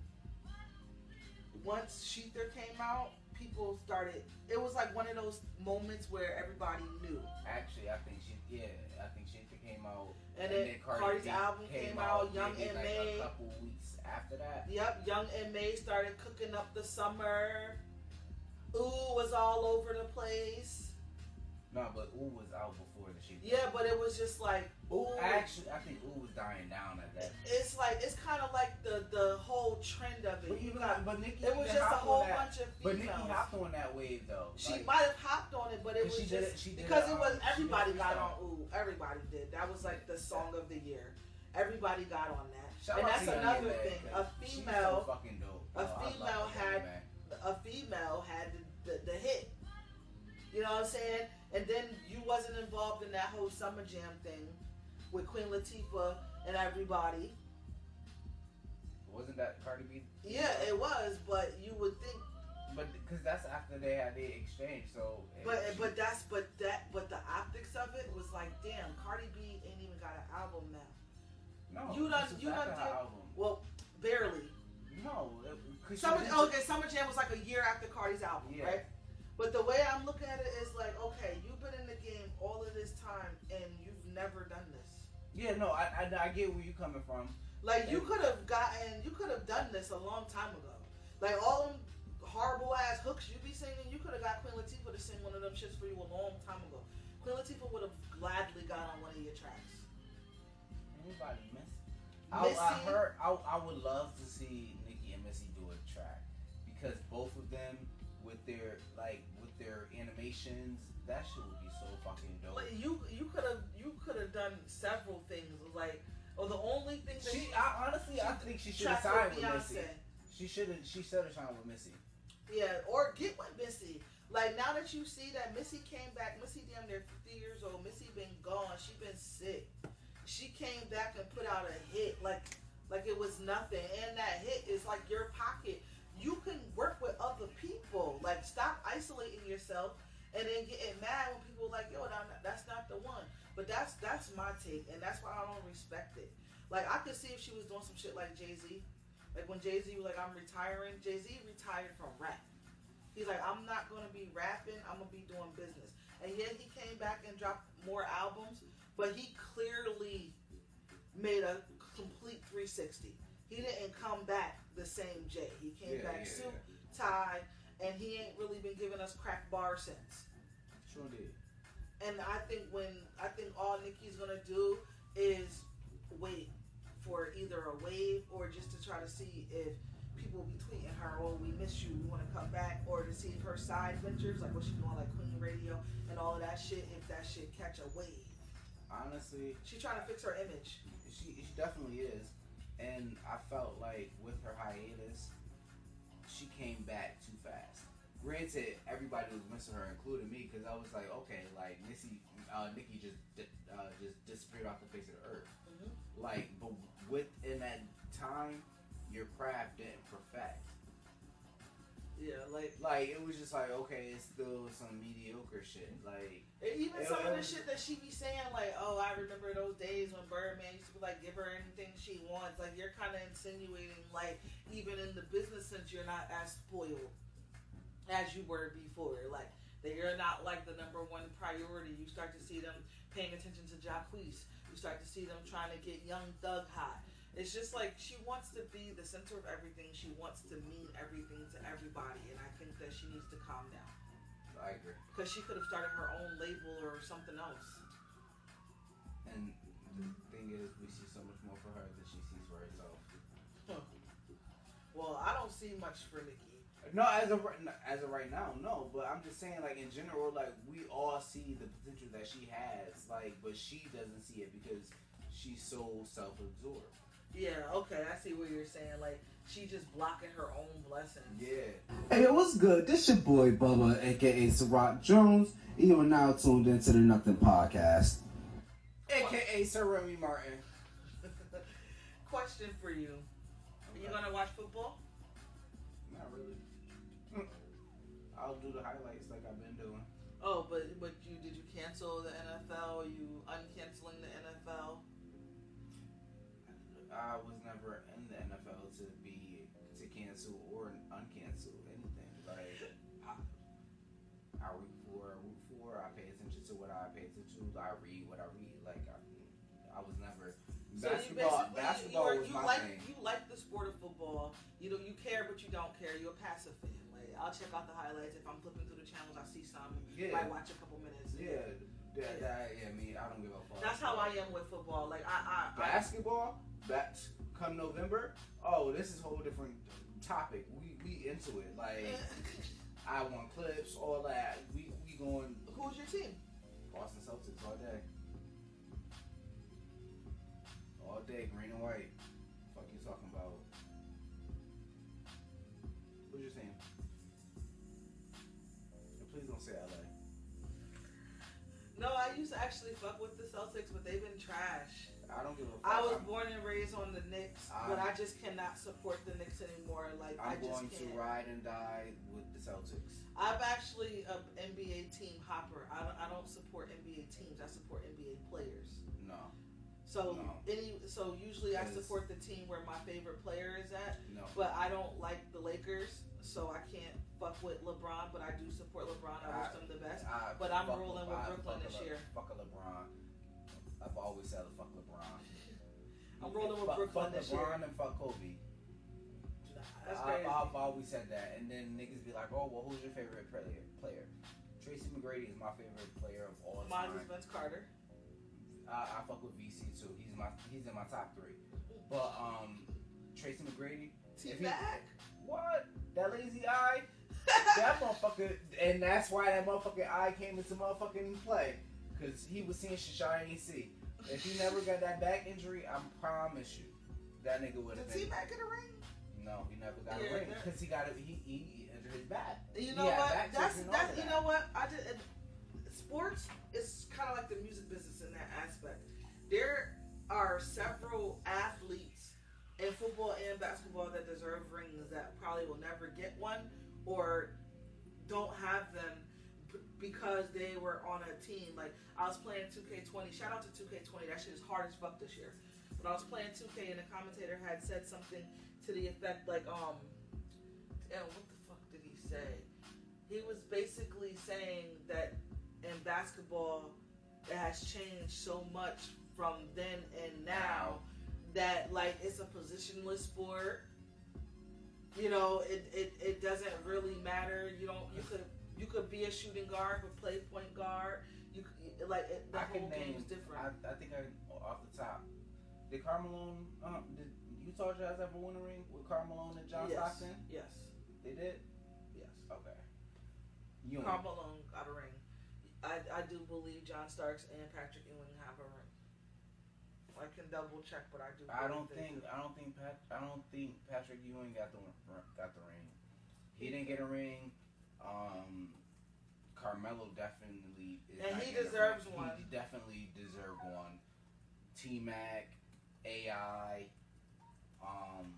Once Sheether came out, people started, it was like one of those moments where everybody knew. Actually, I think she, yeah, I think Sheether came out out, And then Cardi's B album came out, Young maybe and like May. a couple weeks after that. Yep, Young and May started cooking up the summer. Ooh was all over the place. No, but Ooh was out before the shit. Yeah, but it was just like Ooh. Actually, I think Ooh was dying down at that. It's like it's kind of like the the whole trend of it. But You even got, but Nicki, it was even just a hopped whole on that, bunch of But females. Nicki hopped on that wave though. She Like, might have hopped on it, but it was she just did it, she did because it, it was um, she everybody did got freestyle. on Ooh. Everybody did. That was like the song of the year. Everybody got on that, Shout and out that's to Young another M A, thing. A 'cause she's female, so fucking dope. a Oh, I love female Young had M A. a female had the, the, the hit. You know what I'm saying? And then you wasn't involved in that whole Summer Jam thing with Queen Latifah and everybody. Wasn't that Cardi B? Yeah, it was, but you would think. But because that's after they had the exchange, so. But she- but that's but that but the optics of it was like, damn, Cardi B ain't even got an album now. no, you done this was you done after her did album. well, barely. No, it, 'cause she Summer did- okay, Summer Jam was like a year after Cardi's album, Yeah. right? But the way I'm looking at it is like, okay, you've been in the game all of this time and you've never done this. Yeah, no, I, I, I get where you coming from. Like you And- could have gotten, you could have done this a long time ago. Like all them horrible ass hooks you be singing, you could have got Queen Latifah to sing one of them shits for you a long time ago. Queen Latifah would have gladly got on one of your tracks. Anybody miss? I, Missy? I heard. I, I would love to see Nicki and Missy do a track because both of them with their like with their animations, that shit would be so fucking dope. Like you, you could have, you could have done several things. Like, or the only thing that She, I honestly, I think she should have track signed with Missy. Beyonce. She should have. She should have signed with Missy. Yeah, or get with Missy. Like now that you see that Missy came back, Missy damn near fifty years old. Missy been gone. She been sick. She came back and put out a hit like like it was nothing. And that hit is like your pocket. You can work with other people. Like stop isolating yourself and then getting mad when people are like, yo, that, that's not the one. But that's that's my take, and that's why I don't respect it. Like I could see if she was doing some shit like Jay-Z. Like when Jay-Z was like, I'm retiring. Jay-Z retired from rap. He's like, I'm not going to be rapping. I'm going to be doing business. And yet he came back and dropped more albums, but he clearly made a complete three sixty. He didn't come back the same Jay. He came Yeah, back yeah, suit, tie, and he ain't really been giving us crack bar since. Sure did. And I think when I think all Nicki's gonna do is wait for either a wave or just to try to see if people will be tweeting her, oh, we miss you, we want to come back, or to see if her side ventures, like what she's doing, like Queen Radio and all of that shit, if that shit catch a wave. Honestly, She's trying to fix her image. she, she definitely is. And I felt like with her hiatus, she came back too fast. Granted, everybody was missing her, including me, because I was like, okay, like Missy, uh, Nicki just di- uh, just disappeared off the face of the earth. Mm-hmm. Like, but within that time, your craft didn't perfect. Yeah, like Like, it was just like, okay, it's still some mediocre shit. Like, and even It- some it of the was- shit that she be saying, like, oh, I remember those days when Birdman used to be like, give her anything she wants. Like, you're kind of insinuating, like, even in the business sense, you're not as spoiled as you were before. Like, that you're not like the number one priority. You start to see them paying attention to Jacquees. You start to see them trying to get Young Thug hot. It's just like she wants to be the center of everything. She wants to mean everything to everybody, and I think that she needs to calm down. I agree. Because she could have started her own label or something else. And the thing is, we see so much more for her than she sees for herself. Well, I don't see much for Nicki. No, as of right, as of right now, no. But I'm just saying, like in general, like we all see the potential that she has, like, but she doesn't see it because she's so self-absorbed. Yeah, okay, I see what you're saying. Like, she just blocking her own blessings. Yeah. Hey, what's good? This your boy Bubba, aka Ciroc Jones, and you are now tuned into the Nothing Podcast. A K A Sir Remy Martin. Question for you. Are you going to watch football? Not really. Mm. I'll do the highlights like I've been doing. Oh, but but you did you cancel the N F L? Are you uncanceling the N F L? I was never in the N F L to be to cancel or uncancel anything. Like I, I root for, I root for. I pay attention to what I pay attention to. I read what I read. Like I, I So you Basketball, basically basketball you, are, was you my like thing. you like the sport of football. You know you care, but you don't care. You're a passive fan. Like I'll check out the highlights if I'm flipping through the channels. I see some. Yeah. Might watch a couple minutes. Yeah, that, that, yeah, me, I don't give a fuck. That's how I am with football. Like I, I, I Basketball, that come November. Oh, this is a whole different topic. We we into it. Like I want clips, all that. We we going who's your team? Boston Celtics all day. All day, green and white. Fuck you talking about? Who's your team? And please don't say L A. No, I used to actually fuck with the Celtics, but they've been trash. I don't give a fuck. I was I'm, born and raised on the Knicks, I'm, but I just cannot support the Knicks anymore. Like I'm I just going can't. to ride and die with the Celtics. I'm actually a N B A team hopper. I don't, I don't support N B A teams. I support N B A players. No. So No. any so usually I Yes. support the team where my favorite player is at. No. But I don't like the Lakers, so I can't fuck with LeBron. But I do support LeBron. I wish I- them the best. I But I'm fuck rolling Le- with I Brooklyn fuck this a Le- year. Fuck a LeBron. I've always said fuck LeBron. I'm rolling with fuck, Brooklyn fuck this LeBron year. and fuck Kobe. That's I, crazy. I've always said that, and then niggas be like, "Oh, well, who's your favorite player?" Player. Tracy McGrady is my favorite player of all Mine time. is Vince Carter. I, I fuck with V C too. He's my he's in my top three. But um, Tracy McGrady. if he- T-Bag. What? That lazy eye. That motherfucker, and that's why that motherfucking eye came into motherfucking play, cause he was seeing shit I ain't see. If he never got that back injury, I promise you, that nigga would have Did been. T-Bag get a ring? No, he never got Yeah, a ring, that- cause he got it. He, he he injured his back. You He know had what? back That's surgery and all that's of you that. know what? I did. Sports is kind of like the music business in that aspect. There are several athletes in football and basketball that deserve rings that probably will never get one or don't have them b- because they were on a team. Like I was playing two K twenty. Shout out to two K twenty. That shit is hard as fuck this year. But I was playing two K and the commentator had said something to the effect like, um, damn, what the fuck did he say? He was basically saying that in basketball, it has changed so much from then and now that like it's a positionless sport. You know, it, it, it doesn't really matter. You don't. You could you could be a shooting guard but play point guard. You could, like it, the I whole can game name. is different. I, I think I off the top. Did Carmelo? Um, did Utah Jazz ever win a ring with Carmelo and John yes. Stockton? Yes. They did. Yes. Okay. You ain't- Karl Malone got a ring. I, I do believe John Starks and Patrick Ewing have a ring. I can double check, but I do. I believe don't they think do. I don't think Pat I don't think Patrick Ewing got the got the ring. He didn't get a ring. Um, Carmelo definitely is And not he getting a deserves ring. one. He definitely deserved one. T Mac, A I. Um,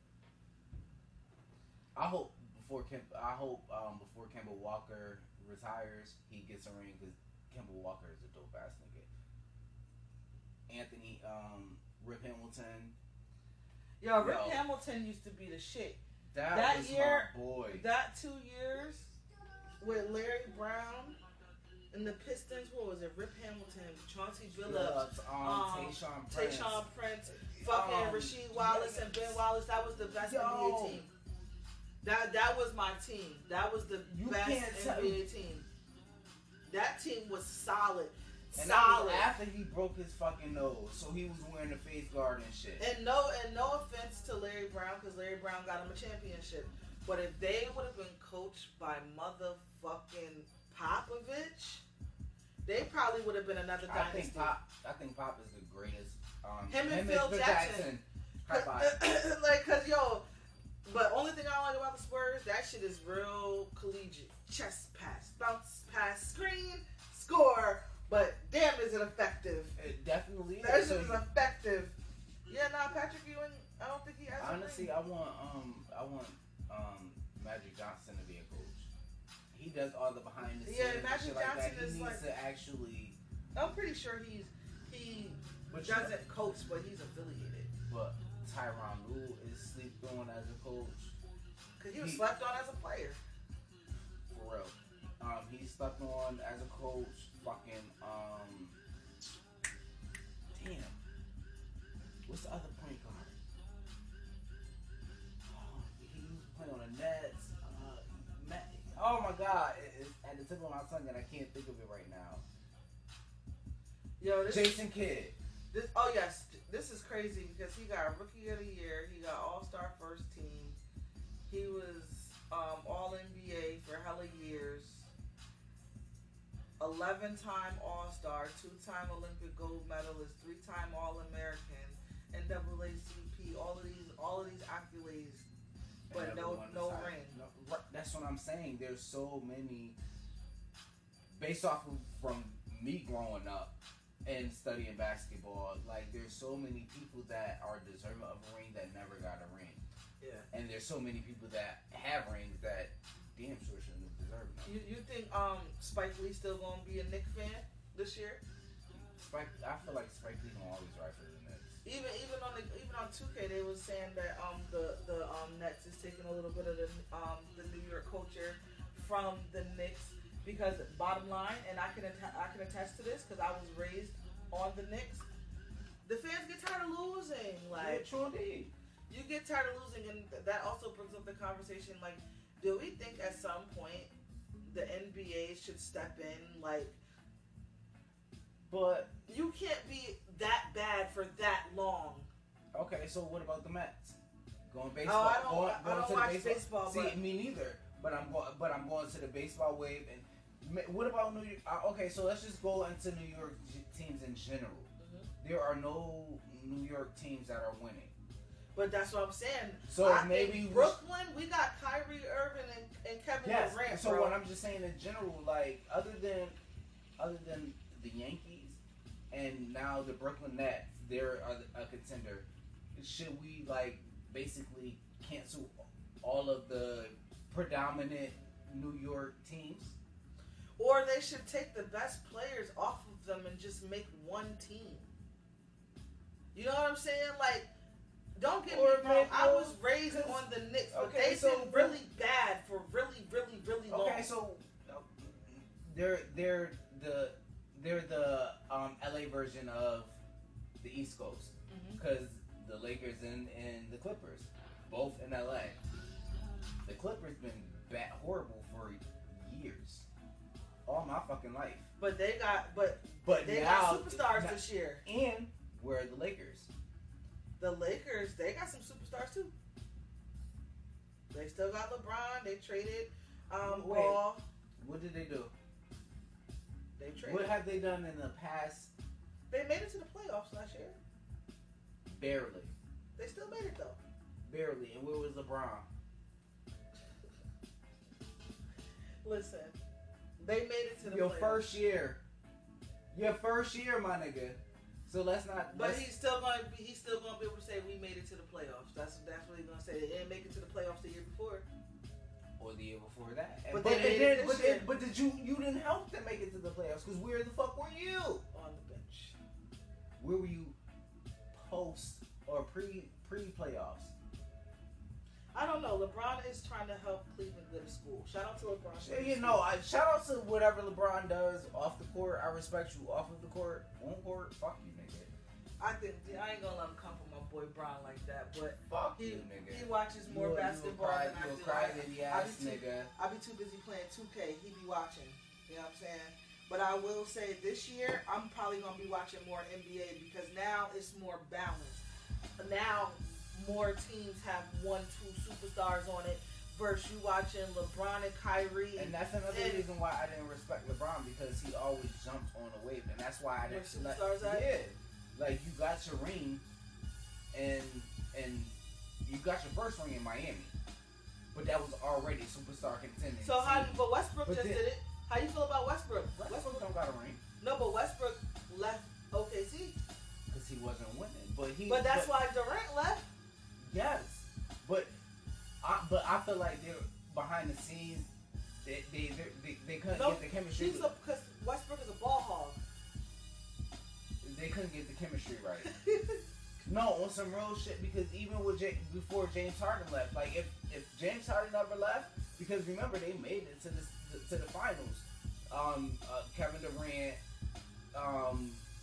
I hope before Kim, I hope um, before Kemba Walker retires, he gets a ring because Kemba Walker is a dope ass nigga. Anthony, um, Rip Hamilton. Yo, Rip Yo. Hamilton used to be the shit. That, That was year- my boy. That two years with Larry Brown and the Pistons, what was it? Rip Hamilton, Chauncey Billups, Billups, um, um, Tayshaun Prince. Tayshaun Prince, fucking Um, Rasheed Wallace and Ben Wallace. That was the best Yo. N B A team. That that was my team. That was the You best can't tell- N B A team. That team was solid. And that was solid. after he broke his fucking nose, so he was wearing the face guard and shit. And no, and no offense to Larry Brown, because Larry Brown got him a championship. But if they would have been coached by motherfucking Popovich, they probably would have been another I dynasty. think Pop, I think Pop is the greatest. Um, Him and Phil Jackson. High five. Like, cause yo, but only thing I don't like about the Spurs, that shit is real collegiate. Chest pass, bounce pass, screen, score. But damn, is it effective? It definitely is. That shit So is you- effective. Yeah, nah, Patrick Ewing, I don't think he has a honestly, ring. I want um, I want um, Magic Johnson to be a coach. He does all the behind the scenes. Yeah, and Magic shit like Johnson that. is He needs like- to actually. I'm pretty sure he's he But you- doesn't coach, but he's affiliated. But Tyronn Lue is sleeped on as a coach. Cause he was He- slept on as a player. For real. Um, he slept on as a coach. Fucking um. Damn. What's the other point guard? Oh, he was playing on the Nets. Uh, Matt, oh my God! It, it's at the tip of my tongue, and I can't think of it right now. Yo, this Jason Kidd. This oh yes, this is crazy because he got Rookie of the Year. He got All Star First Team. He was um, All N B A for hella years. eleven-time All Star, two-time Olympic gold medalist, three-time All American, N double A C P. All of these, all of these accolades, but And no, everyone no decided- ring. no, right, that's what I'm saying. There's so many, based off of from me growing up and studying basketball. Like there's so many people that are deserving of a ring that never got a ring, Yeah. and there's so many people that have rings that damn sure shouldn't have deserved them. You you think um Spike Lee still gonna be a Knicks fan this year? Spike, I feel like Spike Lee gonna always ride for the Nets. Even even on the even on two K they was saying that um the the um Nets is taking a little bit of the um the New York culture from the Knicks because bottom line, and I can att- I can attest to this because I was raised on the Knicks. The fans get tired of losing. Like true indeed. you get tired of losing, and th- that also brings up the conversation. Like, do we think at some point the N B A should step in? Like, But you can't be that bad for that long. okay, so what about the Mets? Going baseball. Oh, I don't- going, I- I going don't to watch the baseball. baseball, See, but- me neither. But I'm going. But I'm going to the baseball wave. And ma- what about New York? Uh, okay, so let's just go into New York g- teams in general. Mhm. There are no New York teams that are winning. But that's what I'm saying. So I maybe think we Brooklyn, we got Kyrie Irving and, and Kevin Yes. Durant. So bro. what I'm just saying in general, like other than other than the Yankees and now the Brooklyn Nets, they're a, a contender. Should we like basically cancel all of the predominant New York teams? Or they should take the best players off of them and just make one team. You know what I'm saying? Like, don't get Or me wrong. make I no- was raised 'cause- on the Knicks, but okay, they've so- been really bad for really, really, really long. Okay, so uh, they're they're the they're the um, L A version of the East Coast Mhm. because the Lakers and, and the Clippers, both in L A. The Clippers been bad, horrible for years, all my fucking life. But they got, but But they now, got superstars now- this year. and where are the Lakers? The Lakers, they got some superstars too. They still got LeBron. They traded um, Wait. Raw. What did they do? They traded. What have they done in the past? They made it to the playoffs last year. Barely, They still made it though. barely. And where was LeBron? Listen, they made it to the Your playoffs. first year. Your first year, my nigga. So let's not. But let's- he's still gonna be he's still gonna be able to say we made it to the playoffs. That's that's what he's gonna say. They didn't make it to the playoffs the year before. or the year before that. And- But but, they and made it then, this but, year. then, but did you you didn't help them make it to the playoffs? Because where the fuck were you? On the bench. Where were you post or pre pre playoffs? I don't know. LeBron is trying to help Cleveland go to school. Shout out to LeBron. Yeah, you know, I, shout out to whatever LeBron does off the court. I respect you off of the court. On court, fuck you, nigga. I think I ain't gonna let him come for my boy Bron like that, but Fuck he you, nigga. he watches more You a- basketball you a cry, than I you a do. crybaby I, I ass be too, nigga. I be too busy playing two K. He be watching. You know what I'm saying? But I will say this year I'm probably gonna be watching more N B A because now it's more balanced. Now more teams have one, two superstars on it versus you watching LeBron and Kyrie. And that's another And- reason why I didn't respect LeBron because he always jumped on a wave, and that's why I Where didn't. Like, superstars at? yeah, like you got your ring, and and you got your first ring in Miami, but that was already superstar contending. So how? team. But Westbrook But just then- did it. How you feel about Westbrook? Westbrook don't got a ring No, but Westbrook left O K C. because he wasn't winning, but he. But that's why Durant left. Yes, but I but I feel like they're behind the scenes. They they they, they, they couldn't No, get the chemistry. he's a because Westbrook is a ball hog. They couldn't get the chemistry right. No, on some real shit because even with J- before James Harden left, like if, if James Harden never left, because remember they made it to the to the finals. Um, uh, Kevin Durant, um,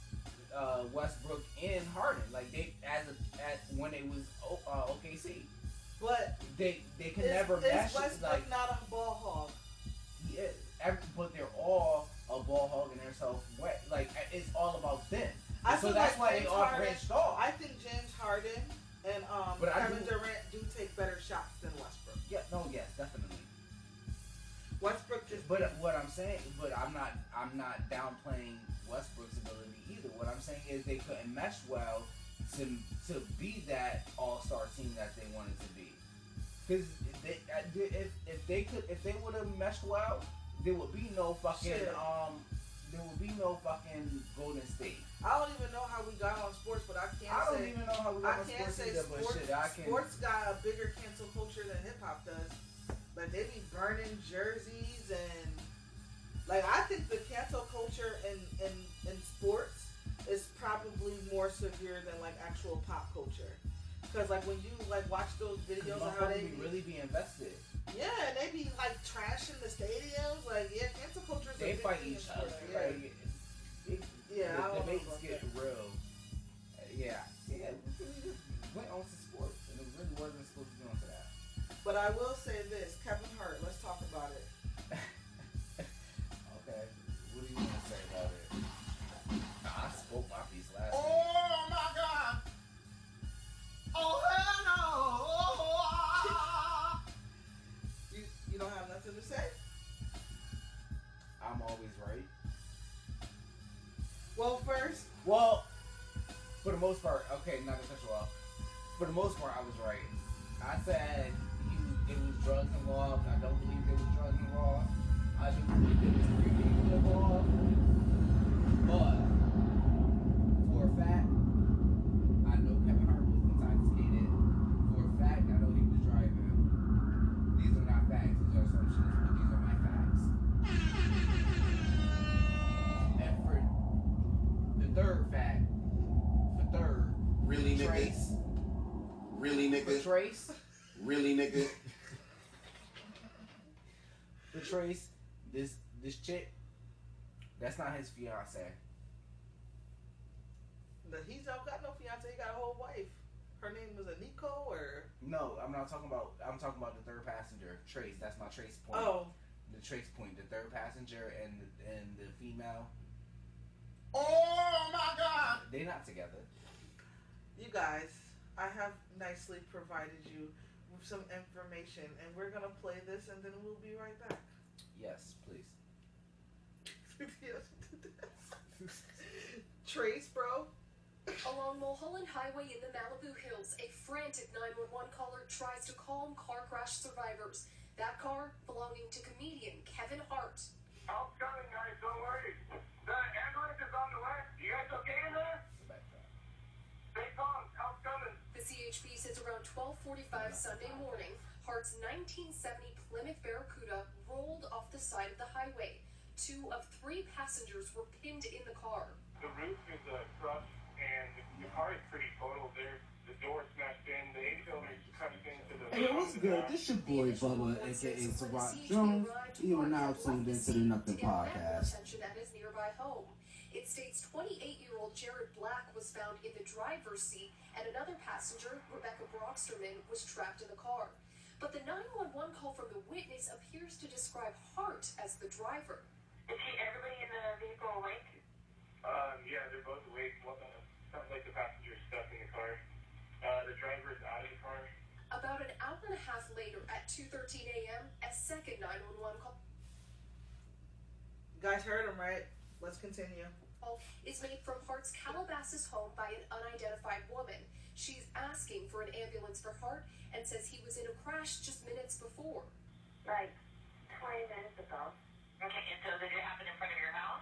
uh, Westbrook and Harden. Like they as a, at when it was o, uh, O K C, But they they can is, never is mesh. Westbrook Like not a ball hog? yeah, every, but they're all a ball hog and themselves wet. Like it's all about them. I so feel that's like why James they all Harden- branched off. I think James Harden and um, But I Kevin do- Durant do take better shots than Westbrook. Yeah, no, yes, definitely. Westbrook just But what I'm saying, but I'm not, I'm not downplaying Westbrook's ability either. What I'm saying is they couldn't mesh well to to be that All Star team that they wanted to be. Because they, if if they could, if they would have meshed well, there would be no fucking Shit. um, there would be no fucking Golden State. I don't even know how we got on sports, but I can't I don't say even know how we I got on can't sports say either, sports. but shit, I can. Sports got a bigger cancel culture than hip hop does. Like they be burning jerseys and like I think the cancel culture in in in sports is probably more severe than like actual pop culture. Because like when you like watch those videos of how they be really be invested. yeah, and they be like trashing the stadiums. Like yeah, cancel culture is a They big fight thing in each other. sports, Yeah, Like, it, yeah, I the don't know debates about get that. real. Uh, yeah, yeah. We really just went on to sports, and it really wasn't supposed to be onto that. But I will say this, Kevin Hart. Let's talk about it. Okay, what do you want to say about it? I spoke my piece last week. Oh my God! Oh hell You you don't have nothing to say? I'm always right. Well, first, Well, for the most part, okay, not to cut you off. For the most part, I was right. I said you, it was drugs involved. I don't believe there was drugs involved. I do believe there was three people involved. But for a fact, I know Kevin Hart was intoxicated. For a fact, I know he was driving. These are not facts. These are assumptions, but these are my facts. And for the third fact, for third, Really, nigga? Trace. Really, For nigga? Trace. Really, nigga? For Trace, this this chick, that's not his fiance. that he don't got no fiance. He got a whole wife. Her name was Aniko or No, I'm not talking about. I'm talking about the third passenger, Trace. That's my Trace point. oh. The Trace point, the third passenger and the, and the female. Oh my God! They're not together. You guys, I have nicely provided you with some information, and we're gonna play this, and then we'll be right back. Yes, please. Trace, bro. Along Mulholland Highway in the Malibu Hills, a frantic nine one one caller tries to calm car crash survivors. That car belonging to comedian Kevin Hart. Help's coming, guys. Don't worry. The ambulance is on the way. You guys okay in there? Stay calm. Help's coming. The C H P says around twelve forty-five Sunday morning, Hart's nineteen seventy Plymouth Barracuda rolled off the side of the highway. Two of three passengers were pinned in the car. The roof is uh, crushed, and the car is pretty total. There's the door smashed in. The A-pillar is crushed into the. Hey, what's good? This your boy Bubba, aka Sarat Jones. You are now tuned into the Nothing Podcast. Attention at his nearby home. It states twenty-eight-year-old Jared Black was found in the driver's seat, and another passenger, Rebecca Brocksterman, was trapped in the car. But the nine one one call from the witness appears to describe Hart as the driver. Is he, everybody in the vehicle awake? Um, yeah, they're both awake. Well, uh, sounds like the passenger's stuck in the car. Uh, the driver's out of the car. About an hour and a half later, at two thirteen a.m., a second nine one one call You guys heard him, right? Let's continue. is made from Hart's Calabasas home by an unidentified woman. She's asking for an ambulance for Hart and says he was in a crash just minutes before. Like twenty minutes ago. Okay, and so did it happen in front of your house?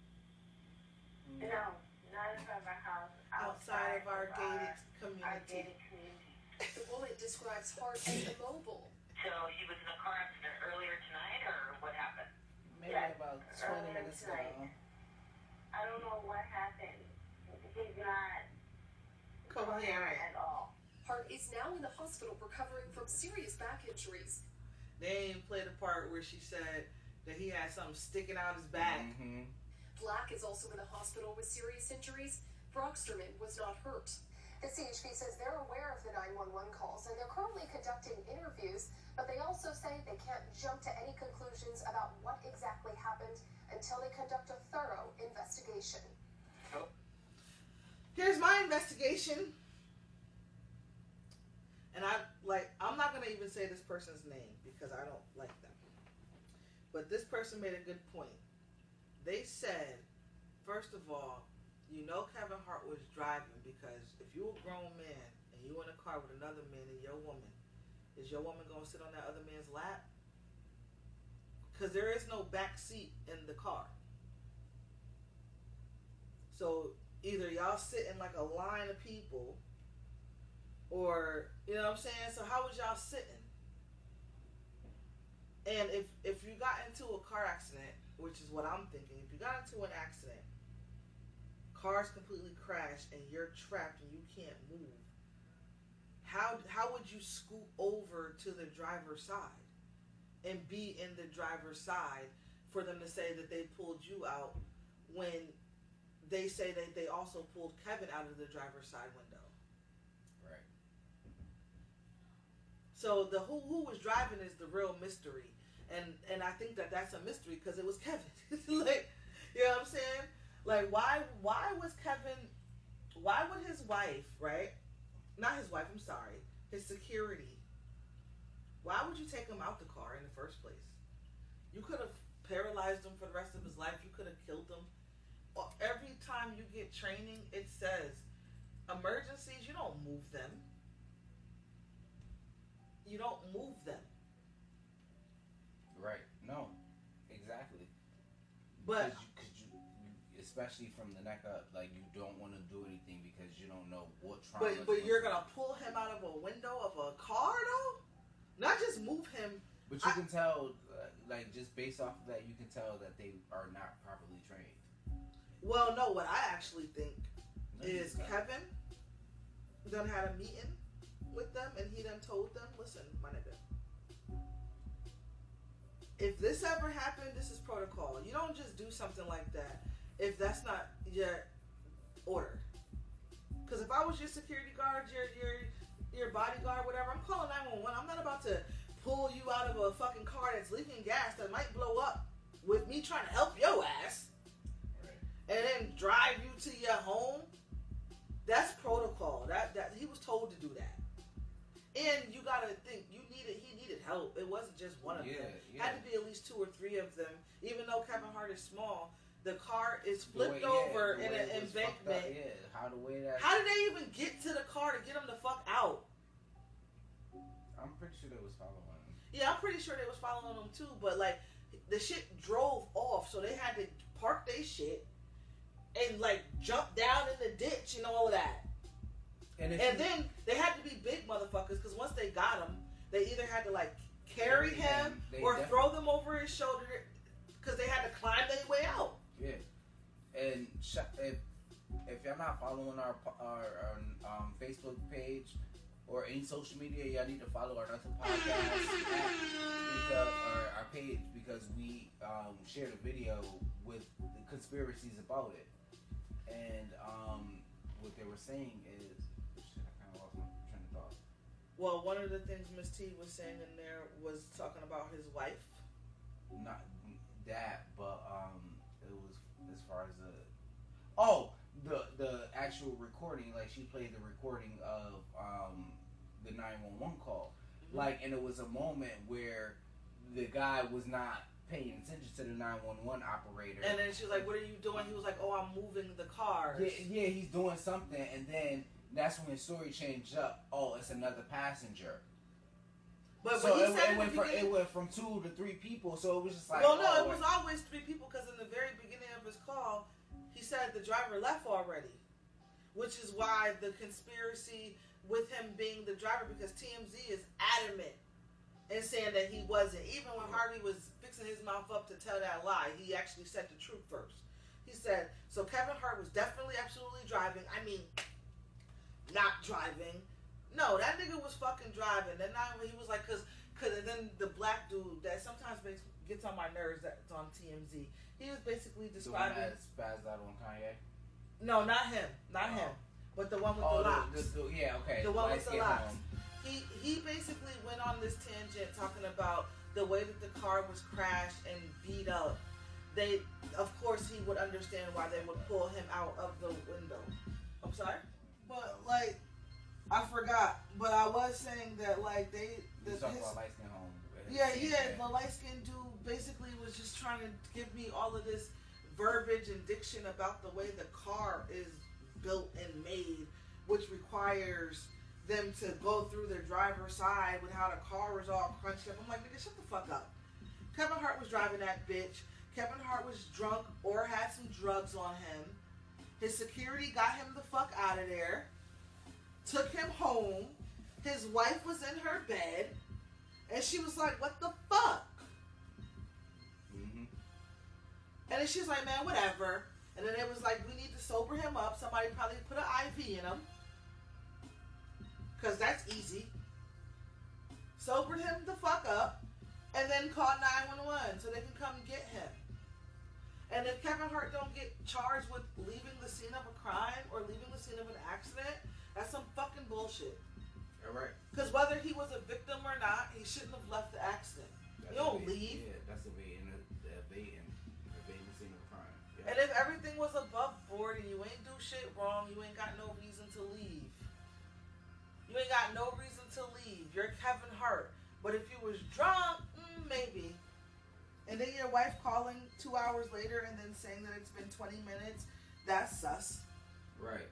No, not in front of our house. Outside of our gated Our community. gated community. The woman describes Hart as immobile. So he was in a car accident earlier tonight, or what happened? Maybe Yeah, about twenty earlier minutes tonight. ago. I don't know what happened. He's not Coherent. at all. Hart is now in the hospital recovering from serious back injuries. They ain't played the part where she said that he had something sticking out his back. Mm-hmm. Black is also in the hospital with serious injuries. Brocksterman was not hurt. The C H P says they're aware of the nine one one calls and they're currently conducting interviews, but they also say they can't jump to any conclusions about what exactly happened until they conduct a thorough investigation. Here's my investigation. And I, like, I'm not going to even say this person's name because I don't like them. But this person made a good point. They said, first of all, you know Kevin Hart was driving because if you're a grown man and you're in a car with another man and your woman, is your woman going to sit on that other man's lap? Because there is no back seat in the car. So either y'all sit in like a line of people or, you know what I'm saying? So how was y'all sitting? And if, if you got into a car accident, which is what I'm thinking, if you got into an accident, cars completely crash and you're trapped and you can't move, how how would you scoot over to the driver's side and be in the driver's side for them to say that they pulled you out when they say that they also pulled Kevin out of the driver's side window? Right. So the who who was driving is the real mystery, and and I think that that's a mystery because it was Kevin. Like, you know what I'm saying? Like, why why was Kevin? Why would his wife, right? Not his wife. I'm sorry. His security. Why would you take him out the car in the first place? You could have paralyzed him for the rest of his life. You could have killed him. Every time you get training, it says emergencies. You don't move them. You don't move them. Right. No. Exactly. But because you, you, you, especially from the neck up, like you don't want to do anything because you don't know what trauma. But but you're gonna pull him out of a window of a car though, not just move him. But you I, can tell, uh, like just based off of that, you can tell that they are not properly trained. Well, no. What I actually think No, is not. Kevin done had a meeting with them, and he done told them, "Listen, my nigga, if this ever happened, this is protocol. You don't just do something like that if that's not your order. Because if I was your security guard, your your your bodyguard, whatever, I'm calling nine one one. I'm not about to pull you out of a fucking car that's leaking gas that might blow up with me trying to help your ass, Right. and then drive you to your home. That's protocol. That that he was told to do that. And you gotta think, you needed he needed help. It wasn't just one of Yeah, them. yeah. Had to be at least two or three of them. Even though Kevin Hart is small, the car is The way- flipped yeah, over the in way an it was fucked up, embankment. Yeah. How the way that. How did they even get to the car to get him the fuck out? I'm pretty sure they was following him. Yeah, I'm pretty sure they was following him too. But like, the shit drove off, so they had to park their shit and like jump down in the ditch and all of that. And, if And you- then they had to be big motherfuckers because once they got him, they either had to like carry Carry him him. They or definitely- throw them over his shoulder because they had to climb their way out. Yeah, and sh- if if you're not following our our, our um, Facebook page or any social media, y'all need to follow our Nothing Podcast app because or our page because we um, shared a video with the conspiracies about it, and um, what they were saying is shit. I kind of lost my train of thought. Well, one of the things Miss T was saying in there was talking about his wife. Not that, but um, it was as far as the oh the the actual recording. Like she played the recording of um the nine one one call, Mm-hmm. like, and it was a moment where the guy was not paying attention to the nine one one operator. And then she was like, "What are you doing?" He was like, "Oh, I'm moving the cars." Yeah, yeah, he's doing something, and then that's when his story changed up. Oh, it's another passenger. But so when he it, said it in went the from beginning, it went from two to three people. So it was just like, well, no, oh, it was wait. always three people because in the very beginning of his call, he said the driver left already, which is why the conspiracy with him being the driver, because T M Z is adamant in saying that he wasn't. Even when Harvey was fixing his mouth up to tell that lie, he actually said the truth first. He said, so Kevin Hart was definitely absolutely driving. I mean, not driving. No, that nigga was fucking driving. Then I, he was like, cause, cause, and then the black dude that sometimes makes, gets on my nerves that's on T M Z. He was basically The one describing. that spazzed out on Kanye. No, not him. Not him. But the one with Oh, the the, locks. the, the, yeah, okay. The one Lights with the get locks. home. He he basically went on this tangent talking about the way that the car was crashed and beat up. They, of course, he would understand why they would pull him out of the window. I'm sorry, but like, I forgot. But I was saying that like they. You The, talking his, about light skin home. yeah, yeah. The light skinned dude basically was just trying to give me all of this verbiage and diction about the way the car is built and made, which requires them to go through their driver's side with how the car is all crunched up. I'm like, nigga, shut the fuck up. Kevin Hart was driving that bitch. Kevin Hart was drunk or had some drugs on him. His security got him the fuck out of there. Took him home. His wife was in her bed. And she was like, what the fuck? Mm-hmm. And then she was like, man, whatever. And then it was like, we need to sober him up. Somebody probably put an I V in him. Because that's easy. Sobered him the fuck up. And then called nine one one so they can come get him. And if Kevin Hart don't get charged with leaving the scene of a crime or leaving the scene of an accident, that's some fucking bullshit. All right. Because whether he was a victim or not, he shouldn't have left the accident. That's you don't evading- leave. Yeah, that's evading, evading, evading the scene of the crime. Yeah. And if everything was above board and you ain't do shit wrong, you ain't got no reason to leave. You ain't got no reason to leave. You're Kevin Hart. But if you was drunk, mm, maybe. And then your wife calling two hours later and then saying that it's been twenty minutes, that's sus. Right.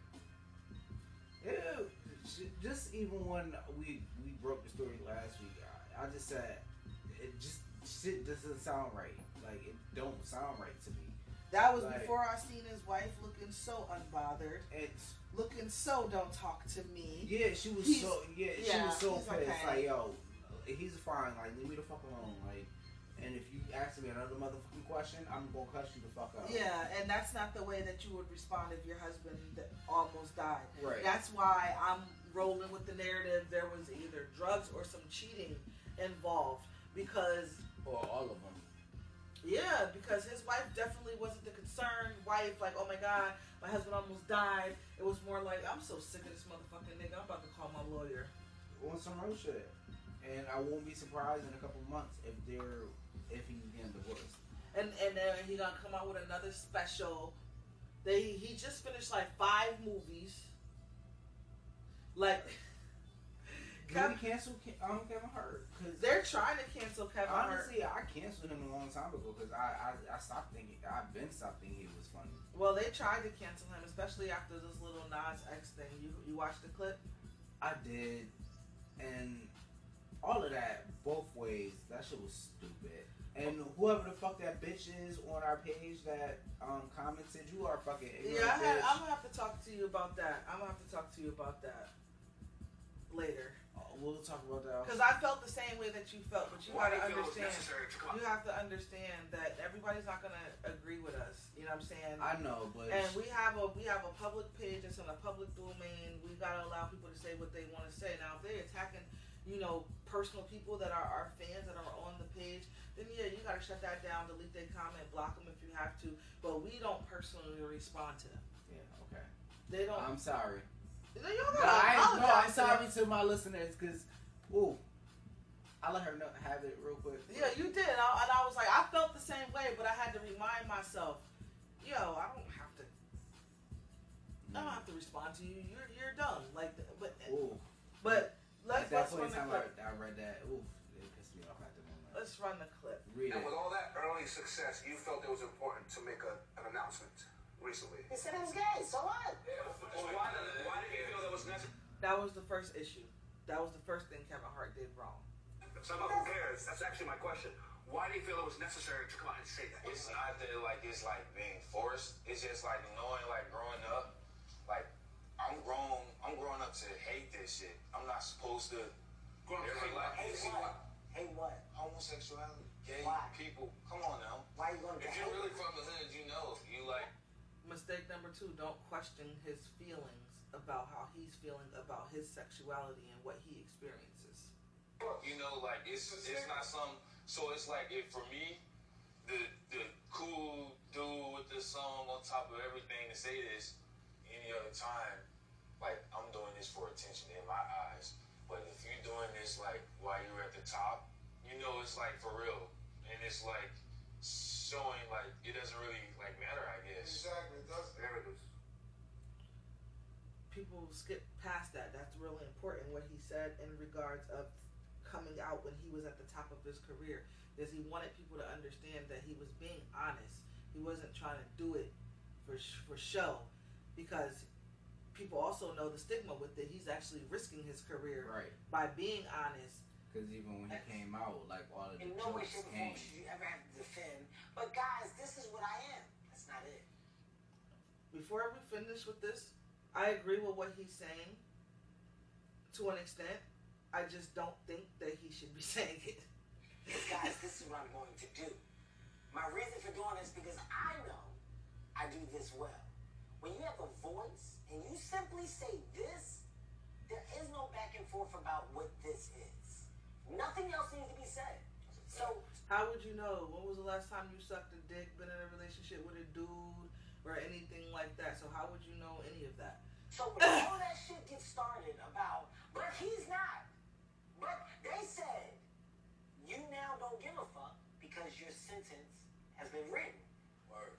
Yeah, just even when we we broke the story last week, I, I just said it just shit doesn't sound right. Like it don't sound right to me. That was Like- before I seen his wife looking so unbothered, It's looking so don't talk to me. yeah, she was He's- so yeah, she yeah, was so he's pissed. okay. Like yo, he's fine. Like leave me the fuck alone. Like, and if you ask me another motherfucking question, I'm gonna cuss you the fuck out. Yeah, and that's not the way that you would respond if your husband almost died. Right. That's why I'm rolling with the narrative there was either drugs or some cheating involved. Because, Or all of them. yeah, because his wife definitely wasn't the concerned wife, like, oh my God, my husband almost died. It was more like, I'm so sick of this motherfucking nigga, I'm about to call my lawyer. On some real shit. And I won't be surprised in a couple months if they're if he's getting divorced. And and then he gonna come out with another special. They he just finished like five movies. Like Can we cancel Ke- um, Kevin Hart? Cause they're trying to cancel Kevin Hart. honestly, I canceled him a long time ago because I, I I stopped thinking. I've been stopped thinking he was funny. Well, they tried to cancel him, especially after this little Nas X thing. You you watched the clip? I did, and all of that both ways. That shit was stupid. And whoever the fuck that bitch is on our page that um commented, you are fucking ignorant Yeah, I had, bitch. I'm gonna have to talk to you about that. I'm gonna have to talk to you about that later. Uh, we'll talk about that. Because I felt the same way that you felt, but you Why gotta do you feel it was understand. necessary to come You have to understand that everybody's not gonna agree with us. You know what I'm saying? I know, but And we have a we have a public page that's in a public domain. We gotta allow people to say what they want to say. Now, if they're attacking, you know, personal people that are our fans that are on the page, then yeah, you gotta shut that down, delete their comment, block them if you have to. But we don't personally respond to them. yeah, okay. They don't. I'm sorry. you know, you No, gotta I, no, I'm apologize to sorry them. to my listeners because, ooh, I let her know have it real quick. Yeah, you did, and I, and I was like, I felt the same way, but I had to remind myself, yo, I don't have to. I don't have to respond to you. You're you're dumb. Like, but Ooh, but let's at that let's point run in the time clip. I, I read that. Ooh, it pissed me off at the moment. Let's run the clip. Read And it. with all that early success, you felt it was important to make a, an announcement recently. He said he was gay, so what? Well, why, did, why did you feel that was necessary? That was the first issue. That was the first thing Kevin Hart did wrong. Some of who cares? That's actually my question. Why do you feel it was necessary to come out and say that? It's not that like it's like being forced. It's just like knowing, like growing up. Like I'm grown. I'm growing up to hate this shit. I'm not supposed to. Grown up to hate like, Hate see what? Hate what? homosexuality, gay Why? people. Come on now. Why you gonna If hate? you're really from the hood, you know. If you like. Mistake number two, don't question his feelings about how he's feeling about his sexuality and what he experiences. You know, like it's it's not some. So it's like if for me, the the cool dude with this song on top of everything to say this, any other time, like, I'm doing this for attention in my eyes. But if you're doing this, like, while you're at the top, you know it's, like, for real. And it's, like, showing, like, it doesn't really, like, matter, I guess. Exactly. It does. There it is. People skip past that. That's really important what he said in regards of coming out when he was at the top of his career. Is he wanted people to understand that he was being honest. He wasn't trying to do it for for show, because people also know the stigma with it. He's actually risking his career Right. by being honest. Because even when he came out, like, all of the In no way, jokes shape, or came. form should you ever have to defend. But guys, this is what I am. That's not it. Before we finish with this, I agree with what he's saying to an extent. I just don't think that he should be saying it. Because guys, this is what I'm going to do. My reason for doing this is because I know I do this well. When you have a voice and you simply say this, there is no back and forth about what this is. Nothing else needs to be said. So, how would you know? When was the last time you sucked a dick, been in a relationship with a dude, or anything like that? So how would you know any of that? So when all that shit gets started about, but he's not. But they said, you now don't give a fuck because your sentence has been written. Word.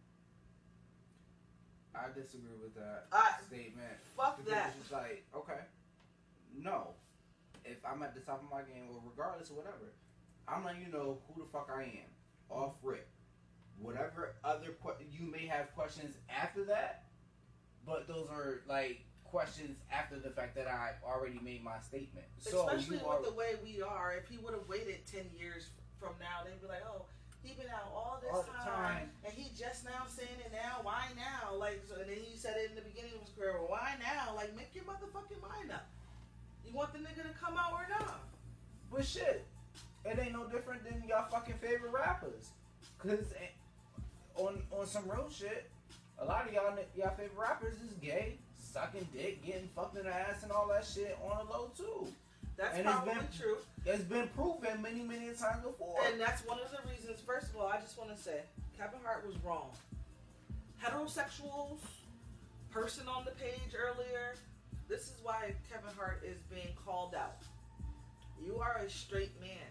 I disagree with that I- statement. fuck because that. It's just like, okay, no. If I'm at the top of my game, or regardless of whatever, I'm letting you know who the fuck I am. Off rip. Whatever other que- you may have questions after that, but those are like questions after the fact that I already made my statement. So Especially you with are, the way we are. If he would have waited ten years from now, they'd be like, oh, he been out all this All the time, time. and he just now saying it now. Why now? Like, so, and then he said it in the beginning of his career. Well, why now? Like, make your motherfucking mind up. You want the nigga to come out or not? But shit, it ain't no different than y'all fucking favorite rappers. Cause eh, on on some real shit, a lot of y'all y'all favorite rappers is gay, sucking dick, getting fucked in the ass, and all that shit on the low too. That's And probably it's been, true. It's been proven many many times before. And that's one of the reasons. First of all, I just want to say Kevin Hart was wrong. Heterosexuals, person on the page earlier. This is why Kevin Hart is being called out. You are a straight man.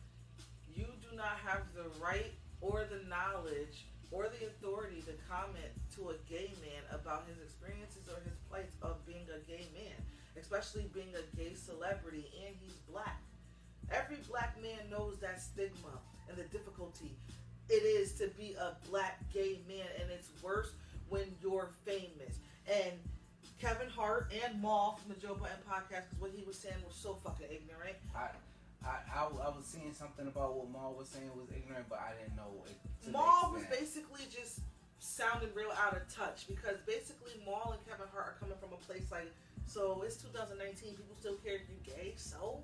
You do not have the right or the knowledge or the authority to comment to a gay man about his experiences or his plight of being a gay man, especially being a gay celebrity, and he's black. Every black man knows that stigma and the difficulty it is to be a black gay man, and it's worse when you're famous. And Kevin Hart and Maul from the Joe Budden podcast, because what he was saying was so fucking ignorant. I, I, I, I was seeing something about what Maul was saying was ignorant, but I didn't know it. to the Maul was extent. basically just sounding real out of touch, because basically Maul and Kevin Hart are coming from a place like, so it's two thousand nineteen, people still care if you're gay, so?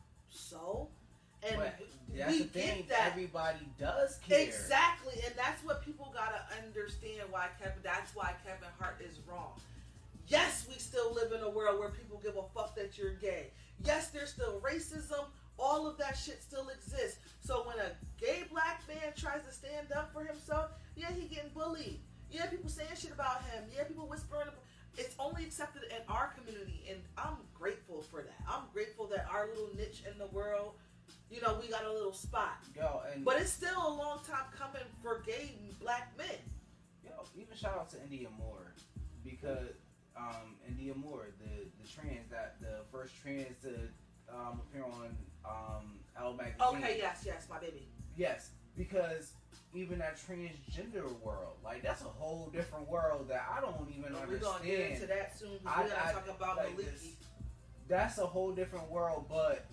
So? And But that's we the thing, get that. everybody does care. Exactly, and that's what people gotta understand. Why Kevin? That's why Kevin Hart is wrong. Yes, we still live in a world where people give a fuck that you're gay. Yes, there's still racism. All of that shit still exists. So when a gay black man tries to stand up for himself, yeah, he getting bullied. Yeah, people saying shit about him. Yeah, people whispering. It's only accepted in our community, and I'm grateful for that. I'm grateful that our little niche in the world, you know, we got a little spot. Yo, and But it's still a long time coming for gay black men. Yo, even shout out to India Moore, because um, India Moore, the the trans that the first trans to um, appear on um, Elle magazine. Okay, yes, yes, my baby. Yes, because even that transgender world, like that's a whole different world that I don't even We're understand. gonna get into that soon, because I- we're gonna I- talk about like Maliki. this. That's a whole different world, but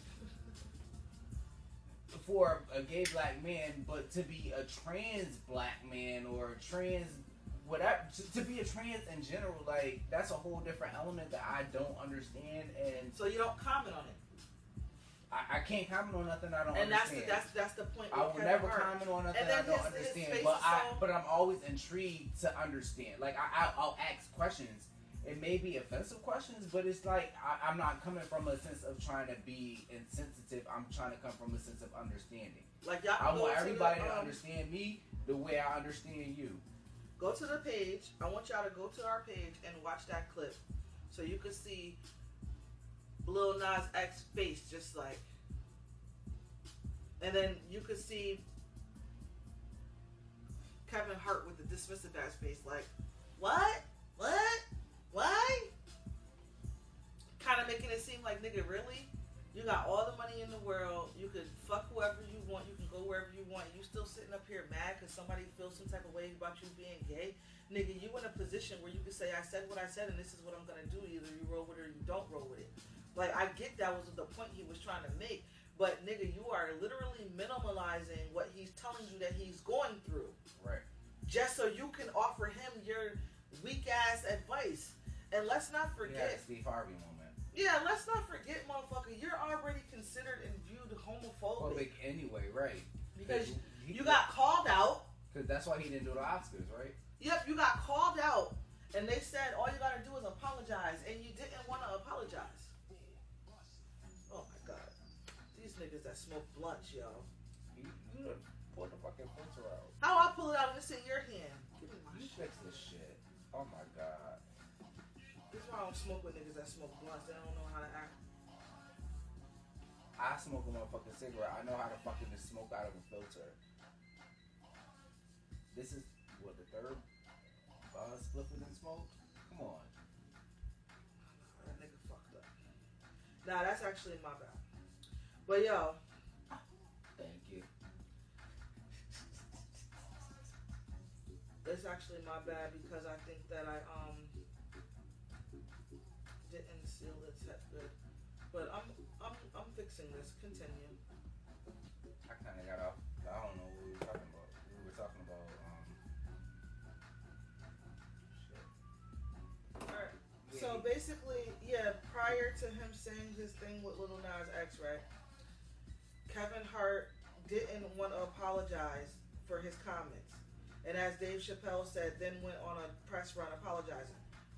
for a gay black man, but to be a trans black man or a trans whatever, to, to be a trans in general, like that's a whole different element that I don't understand, and so you don't comment on it. I, I can't comment on nothing I don't And that's understand. the, that's that's the point. I with will Kevin never Hart. comment on nothing And I then don't his- his understand, face but is I so- but I'm always intrigued to understand. Like I, I I'll ask questions. It may be offensive questions, but it's like I, I'm not coming from a sense of trying to be insensitive. I'm trying to come from a sense of understanding. Like y'all I can go want to everybody the, to um, understand me the way I understand you. Go to the page. I want y'all to go to our page and watch that clip, so you can see Lil Nas X face, just like, and then you can see Kevin Hart with the dismissive ass face, like, what? What? Why? Kind of making it seem like, nigga, really? You got all the money in the world. You could fuck whoever you want. You can go wherever you want. You still sitting up here mad because somebody feels some type of way about you being gay? Nigga, you in a position where you can say, I said what I said and this is what I'm going to do. Either you roll with it or you don't roll with it. Like, I get that was the point he was trying to make. But, nigga, you are literally minimalizing what he's telling you that he's going through. Right. Just so you can offer him your weak-ass advice. And let's not forget... Yeah, Steve Harvey moment. Yeah, let's not forget, motherfucker, you're already considered and viewed homophobic. Homophobic anyway, right. Because he, you got called out. Because that's why he didn't do the Oscars, right? Yep, you got called out. And they said, all you got to do is apologize. And you didn't want to apologize. Oh, my God. These niggas that smoke blunts, yo. You, you done pulled the fucking filter out. How I pull it out and it's in your hand? Give me my You shit. fix this shit. Oh, my God. This is why I don't smoke with niggas that smoke blunts. They don't know how to act. I smoke a motherfucking cigarette. I know how to fucking just smoke out of a filter. This is, what, the third uh, split we done smoked? Come on. That nigga fucked up. Nah, that's actually my bad. But yo. Thank you. It's actually my bad because I think that I, um... didn't seal it that good, but I'm I'm I'm fixing this. Continue. I kind of got off. I don't know what we were talking about. We were talking about um. Shit. All right. So basically, yeah. Prior to him saying his thing with Lil Nas X, right? Kevin Hart didn't want to apologize for his comments, and as Dave Chappelle said, then went on a press run apologizing.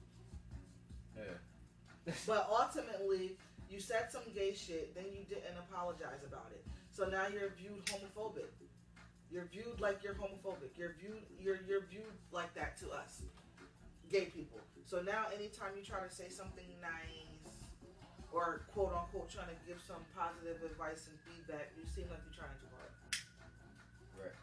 Yeah. But ultimately, you said some gay shit, then you didn't apologize about it. So now you're viewed homophobic. You're viewed like you're homophobic. You're viewed you're you're viewed like that to us, gay people. So now anytime you try to say something nice or quote unquote trying to give some positive advice and feedback, you seem like you're trying too hard. Right.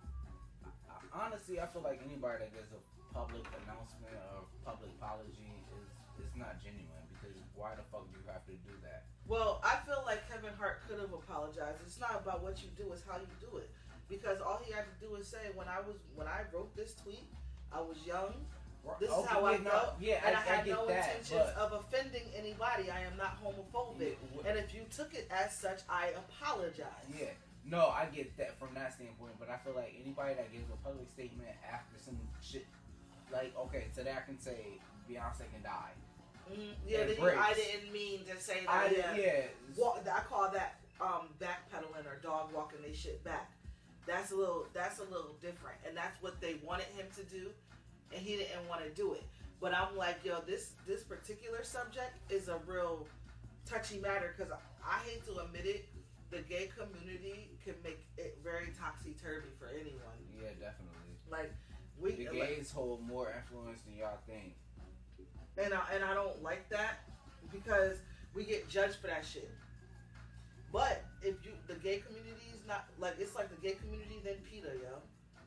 I, honestly, I feel like anybody that gives a public announcement or public apology is is not genuine. Why the fuck do you have to do that? Well, I feel like Kevin Hart could have apologized. It's not about what you do, it's how you do it. Because all he had to do is say, when I was when I wrote this tweet, I was young. This is okay, how I yeah, felt. No, yeah, and I, I, had I get no that, intentions but... of offending anybody. I am not homophobic. Yeah, and if you took it as such, I apologize. Yeah. No, I get that from that standpoint, but I feel like anybody that gives a public statement after some shit, like, okay, today I can say Beyonce can die. Mm, yeah, then you, I didn't mean to say that. I, yeah, yeah. Walk, I call that um, backpedaling or dog walking they shit back. That's a little. That's a little different, and that's what they wanted him to do, and he didn't want to do it. But I'm like, yo, this this particular subject is a real touchy matter because I, I hate to admit it, the gay community can make it very topsy-turvy for anyone. Yeah, definitely. Like we, the like, gays hold more influence than y'all think. And I, and I don't like that because we get judged for that shit. But if you, the gay community is not, like, it's like the gay community then PETA, yo.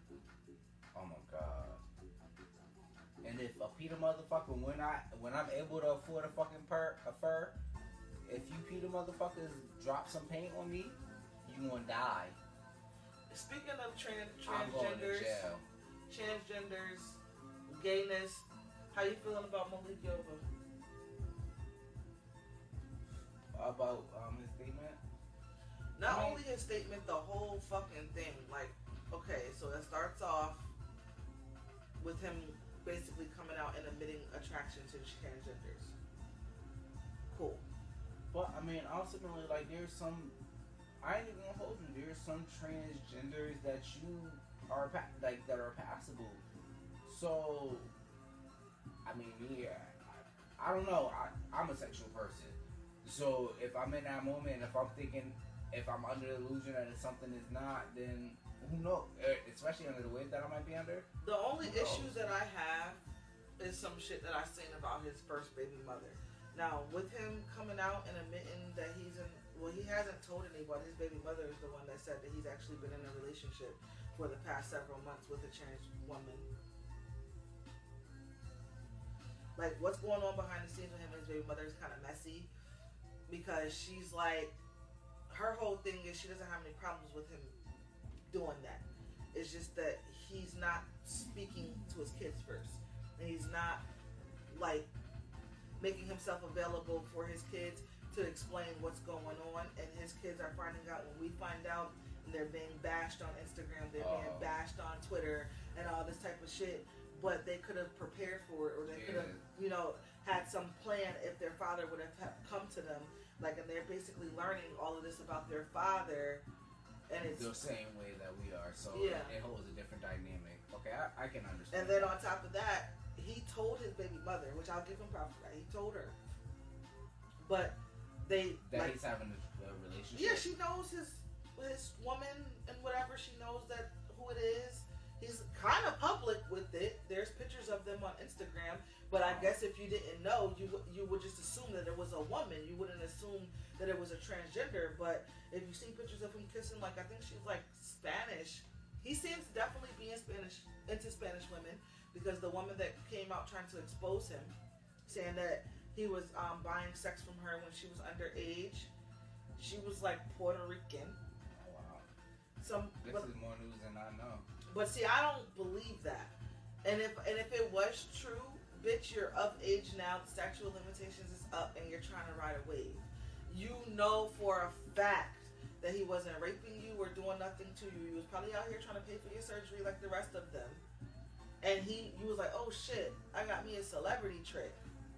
Oh my God. And if a PETA motherfucker, when I, when I'm able to afford a fucking per, a fur, if you PETA motherfuckers drop some paint on me, you gonna die. Speaking of trans, I'm going to transgenders, jail. transgenders, gayness, how you feeling about Malik Yoba? About um, his statement? Not I mean, only his statement, the whole fucking thing. Like, okay, so it starts off with him basically coming out and admitting attraction to transgenders. Cool. But, I mean, ultimately, like, there's some, I ain't even gonna hold you, there's some transgenders that you are, pa- like, that are passable. So, I mean, yeah, I, I don't know. I, I'm a sexual person. So if I'm in that moment, if I'm thinking, if I'm under the illusion that it's something is not, then who knows? Especially under the weight that I might be under. The only issues that I have is some shit that I seen about his first baby mother. Now, with him coming out and admitting that he's in, well, he hasn't told anybody. His baby mother is the one that said that he's actually been in a relationship for the past several months with a trans woman. Like, what's going on behind the scenes with him and his baby mother is kind of messy, because she's like, her whole thing is she doesn't have any problems with him doing that. It's just that he's not speaking to his kids first, and he's not like making himself available for his kids to explain what's going on. And his kids are finding out when we find out, and they're being bashed on Instagram, they're being Oh. bashed on Twitter, and all this type of shit. But they could have prepared for it, or they could have, Yeah. you know, had some plan if their father would have ha- come to them. Like, and they're basically learning all of this about their father, and it's the same way that we are. So Yeah. it, it holds a different dynamic. Okay, I, I can understand. And then on top of that, he told his baby mother, which I'll give him props for that. He told her, but they that like, he's having a, a relationship. yeah, she knows his his woman and whatever. She knows that who it is. He's kind of public with it. There's pictures of them on Instagram. But I guess if you didn't know, you would- you would just assume that it was a woman. You wouldn't assume that it was a transgender. But if you see pictures of him kissing, like I think she's like Spanish. He seems to definitely be in Spanish into Spanish women, because the woman that came out trying to expose him, saying that he was um, buying sex from her when she was underage, she was like Puerto Rican. Oh, wow. Some, This but, is more news than I know. but see, I don't believe that. And if and if it was true, bitch, you're of age now. The statute of limitations is up, and you're trying to ride a wave. You know for a fact that he wasn't raping you or doing nothing to you. He was probably out here trying to pay for your surgery like the rest of them. And he, you was like, oh shit, I got me a celebrity trick.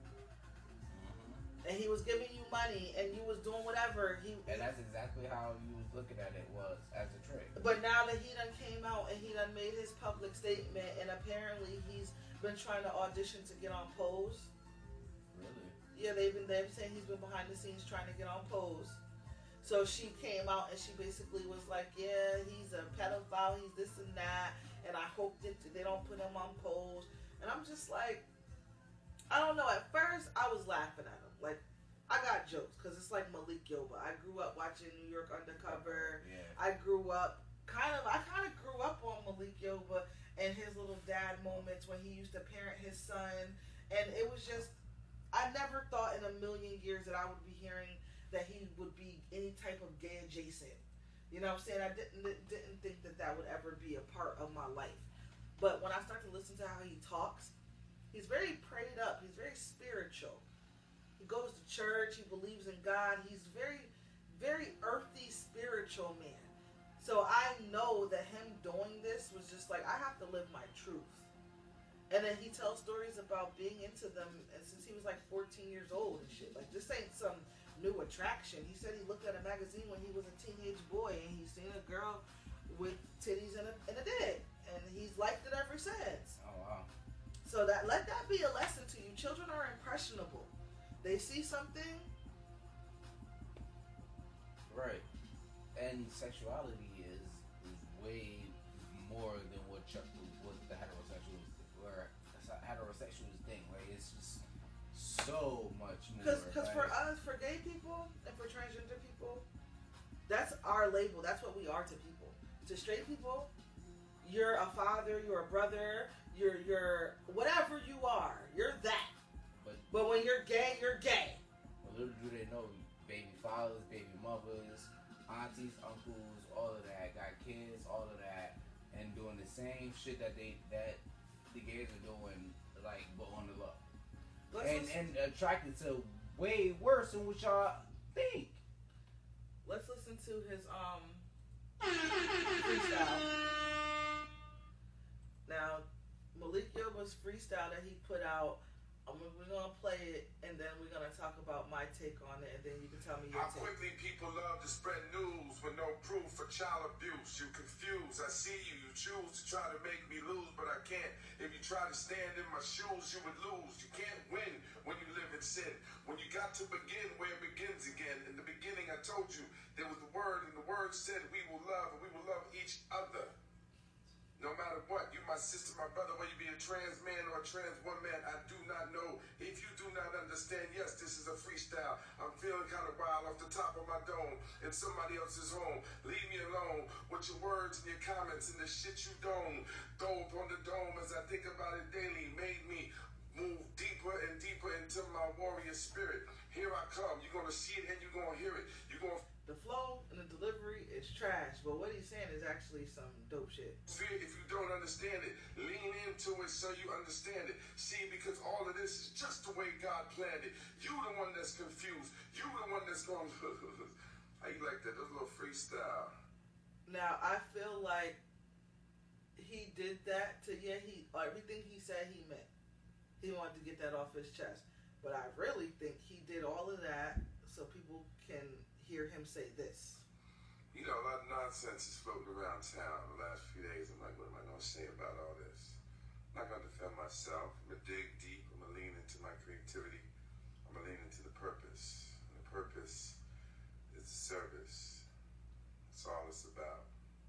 And he was giving you money, and you was doing whatever. He And that's exactly how you was looking at it, was as a trick. But now that he done came out and he done made his public statement, and apparently he's been trying to audition to get on Pose. Really? Yeah, they've been they've been saying he's been behind the scenes trying to get on Pose. So she came out and she basically was like, yeah, he's a pedophile, he's this and that, and I hope that they don't put him on Pose. And I'm just like, I don't know. At first, I was laughing at him. Like, I got jokes because it's like Malik Yoba. I grew up watching New York Undercover. Yeah. I grew up kind of. I kind of grew up on Malik Yoba and his little dad moments when he used to parent his son, and it was just. I never thought in a million years that I would be hearing that he would be any type of gay adjacent. You know what I'm saying? I didn't didn't think that that would ever be a part of my life. But when I start to listen to how he talks, he's very prayed up. He's very spiritual. He goes to church. He believes in God. He's very, very earthy, spiritual man. So I know that him doing this was just like, I have to live my truth. And then he tells stories about being into them since he was like fourteen years old and shit. Like, this ain't some new attraction. He said he looked at a magazine when he was a teenage boy and he seen a girl with titties and a, and a dick. And he's liked it ever since. Oh, wow. So that let that be a lesson to you. Children are impressionable. They see something. Right. And sexuality is, is way more than what ch- what the heterosexuals or heterosexuals think. Like, it's just so much more. Because because for like- us, for gay people and for transgender people, that's our label. That's what we are to people. To straight people, you're a father, you're a brother, you're you're whatever you are. You're that. But, but when you're gay, you're gay. But little do they know, baby fathers, baby mothers, aunties, uncles, all of that, got kids, all of that, and doing the same shit that they that the gays are doing, like, but on the low. Let's And listen- and attracted to way worse than what y'all think. Let's listen to his um freestyle. Now, Malik Yoba's freestyle that he put out. Um, we're gonna play it, and then we're gonna talk about my take on it, and then you can tell me your How take. quickly people love to spread news with no proof for child abuse. You confused, I see you. You choose to try to make me lose, but I can't. If you try to stand in my shoes, you would lose. You can't win when you live in sin. When you got to begin where it begins again. In the beginning, I told you there was the word, and the word said we will love love, and we will love each other. No matter what, you my sister, my brother, whether you be a trans man or a trans woman, I do not know. If you do not understand, yes, this is a freestyle. I'm feeling kind of wild off the top of my dome in somebody else's home. Leave me alone with your words and your comments and the shit you don't throw upon the dome as I think about it daily. Made me move deeper and deeper into my warrior spirit. Here I come. You're going to see it and you're going to hear it. You're going to... The flow and the delivery is trash, but what he's saying is actually some dope shit. If you don't understand it, lean into it so you understand it. See, because all of this is just the way God planned it. You the one that's confused. You the one that's going, how you like that? Those little freestyle. Now, I feel like he did that to, yeah, he everything he said he meant. He wanted to get that off his chest. But I really think he did all of that so people can hear him say this. You know, a lot of nonsense is floating around town the last few days. I'm like, what am I going to say about all this? I'm not going to defend myself. I'm going to dig deep. I'm going to lean into my creativity. I'm going to lean into the purpose. And the purpose is the service. That's all it's about.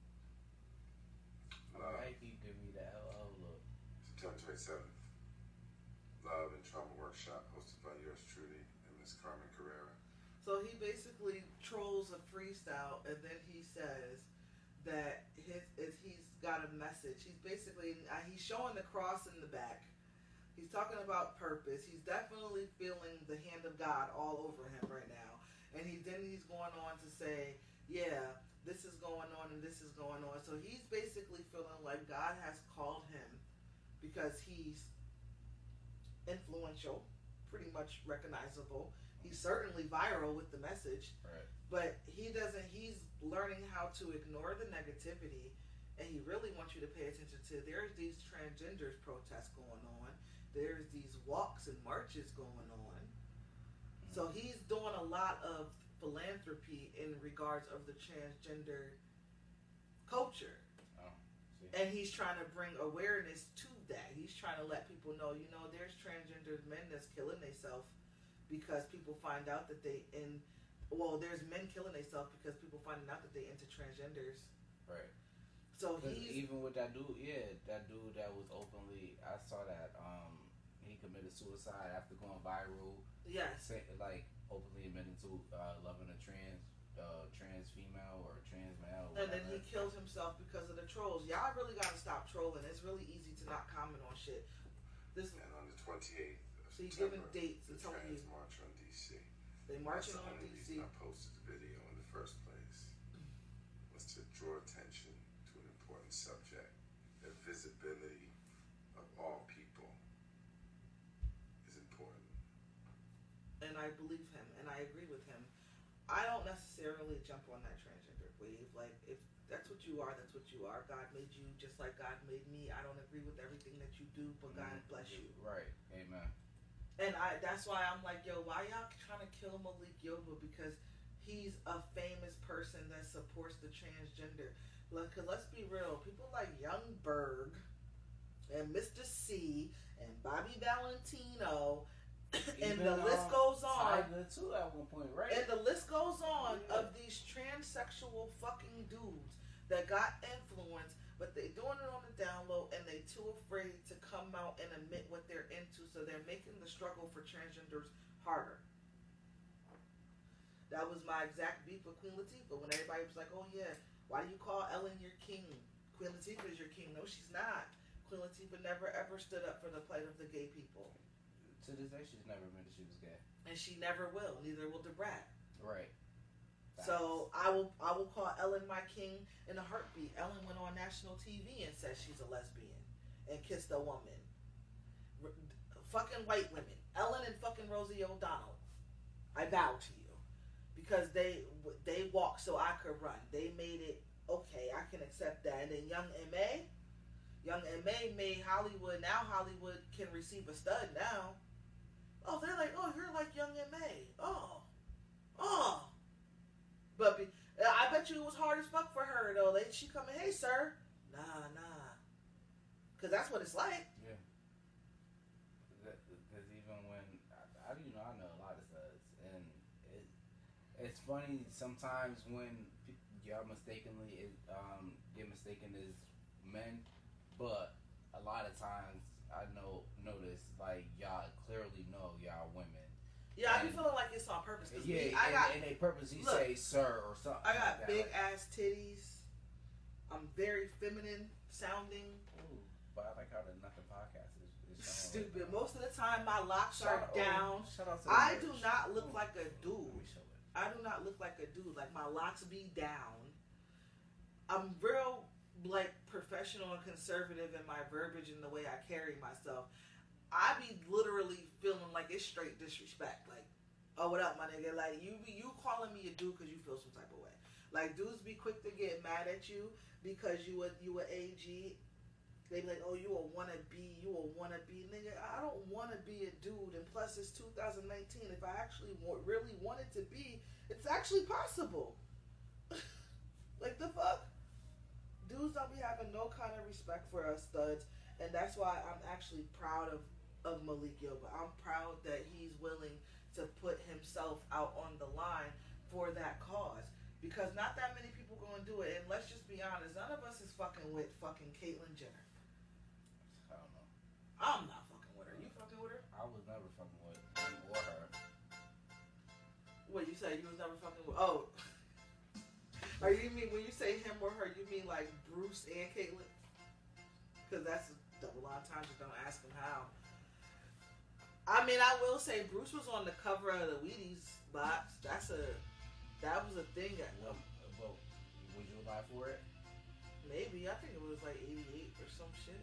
Love. Why you give me that hello look? September twenty-seventh. Love and Trauma Workshop hosted by yours truly and Miss Carmen Carrera. So he basically trolls a freestyle, and then he says that his is he's got a message. He's basically uh, he's showing the cross in the back. He's talking about purpose. He's definitely feeling the hand of God all over him right now. And he then he's going on to say, yeah, this is going on and this is going on. So he's basically feeling like God has called him because he's influential, pretty much recognizable. He's certainly viral with the message, right. But he doesn't, he's learning how to ignore the negativity, and he really wants you to pay attention to, there's these transgenders protests going on, there's these walks and marches going on. Mm-hmm. So he's doing a lot of philanthropy in regards of the transgender culture. Oh, and he's trying to bring awareness to that. He's trying to let people know, you know, there's transgender men that's killing themselves because people find out that they in, well, there's men killing themselves because people finding out that they into transgenders. Right. So he's even with that dude, yeah, that dude that was openly, I saw that um he committed suicide after going viral. Yes. Say, like openly admitting to uh, loving a trans uh, trans female or trans male. And then he killed himself because of the trolls. Y'all really gotta stop trolling. It's really easy to not comment on shit. This and on the twenty-eighth. So he's giving dates and telling you. March on D C. They marching That's on the D C. I posted the video in the first place was to draw attention to an important subject. The visibility of all people is important. And I believe him, and I agree with him. I don't necessarily jump on that transgender wave. Like, if that's what you are, that's what you are. God made you just like God made me. I don't agree with everything that you do, but God mm-hmm. bless you. Right. Amen. And I that's why I'm like, yo, why y'all trying to kill Malik Yoba? Because he's a famous person that supports the transgender. Like, cause let's be real, people like Young Berg and Mister C and Bobby Valentino and Even, the list um, goes on. Tiger too at one point, right? And the list goes on yeah. of these transsexual fucking dudes that got influence, but they doing it on the down low and they too afraid to come out and admit what they're into, so they're making the struggle for transgenders harder. That was my exact beef with Queen Latifah when everybody was like, oh yeah, why do you call Ellen your king? Queen Latifah is your king. No, she's not. Queen Latifah never ever stood up for the plight of the gay people. To this day, she's never admitted she was gay. And she never will. Neither will DeBrat. Right. So I will I will call Ellen my king in a heartbeat. Ellen went on national T V and said she's a lesbian and kissed a woman. R- fucking white women. Ellen and fucking Rosie O'Donnell. I bow to you. Because they they walked so I could run. They made it, okay, I can accept that. And then Young M A, Young M A made Hollywood, now Hollywood can receive a stud now. Oh, they're like, oh, you're like Young M A. Oh. Oh. But be, I bet you it was hard as fuck for her, though. They, she coming, hey, sir. Nah, nah. Because that's what it's like. Yeah. Because even when, I, I, you know, I know a lot of studs. And it, it's funny sometimes when y'all mistakenly um get mistaken as men, but a lot of times I know notice like y'all clearly know y'all women. Yeah, I and, be feeling like it's on purpose. Cause yeah, me, I and, got, and they purposely look, say sir or something. I got like that. big like, ass titties. I'm very feminine sounding. Ooh, but I like how the Nothing Podcast is, is Stupid. Most of the time, my locks Shout are out- down. shout out to the I merch. do not look Ooh. like a dude. Let me show it. I do not look like a dude. Like my locks be down. I'm real like professional and conservative in my verbiage and the way I carry myself. I be literally feeling like it's straight disrespect. Like, oh, what up, my nigga? Like you be you calling me a dude because you feel some type of way. Like dudes be quick to get mad at you because you a you a A G. They be like, oh, you a wanna be, you a wanna be, nigga. I don't wanna be a dude, and plus it's two thousand nineteen. If I actually wa- really wanted to be, it's actually possible. Like the fuck, dudes don't be having no kind of respect for us studs, and that's why I'm actually proud of of Malik Yoba. I'm proud that he's willing to put himself out on the line for that cause. Because not that many people gonna do it, and let's just be honest, none of us is fucking with fucking Caitlyn Jenner. I don't know. I'm not fucking with her. You fucking with her? I was never fucking with him or her. What you say? You was never fucking with? Oh, or you mean when you say him or her, you mean like Bruce and Caitlyn? Because that's a double entendre. Don't ask him how. I mean, I will say Bruce was on the cover of the Wheaties box. That's a that was a thing. At, Well, well, would you lie for it? maybe I think it was like eighty-eight or some shit.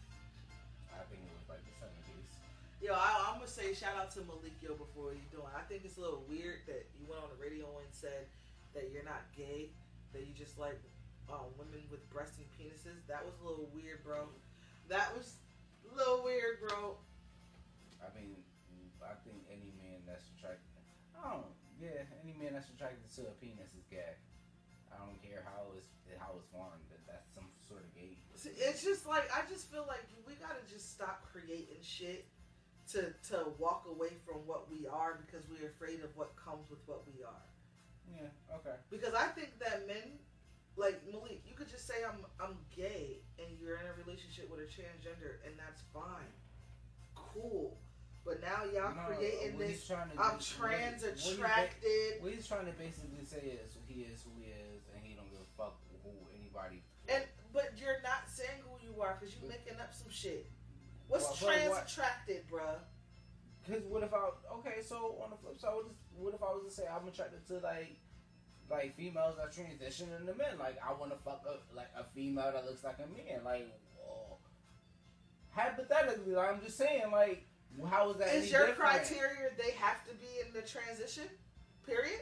I think it was like the seventies. Yo, I, I'm gonna say shout out to Malik Yo before you doing. I think it's a little weird that you went on the radio and said that you're not gay, that you just like uh, women with breasts and penises. That was a little weird, bro. That was a little weird, bro. I mean, I think any man that's attracted, I don't, yeah, any man that's attracted to a penis is gay. I don't care how it's how it's formed, but that's some sort of gay. See, it's just like I just feel like we gotta just stop creating shit to to walk away from what we are because we're afraid of what comes with what we are. Yeah. Okay. Because I think that men, like Malik, you could just say I'm I'm gay and you're in a relationship with a transgender and that's fine, cool. But now y'all No, creating what this. he's trying to I'm do- trans what he- attracted. What he's trying to basically say is he is who he is, and he don't give a fuck who anybody. And but you're not saying who you are because you're making up some shit. What's Well, but trans what- attracted, bruh? Because what if I okay? So on the flip side, what, is, what if I was to say I'm attracted to like like females that transition into men? Like I want to fuck a, like a female that looks like a man. Like whoa. Hypothetically, like, I'm just saying like. How is that? Is any your different? criteria they have to be in the transition period?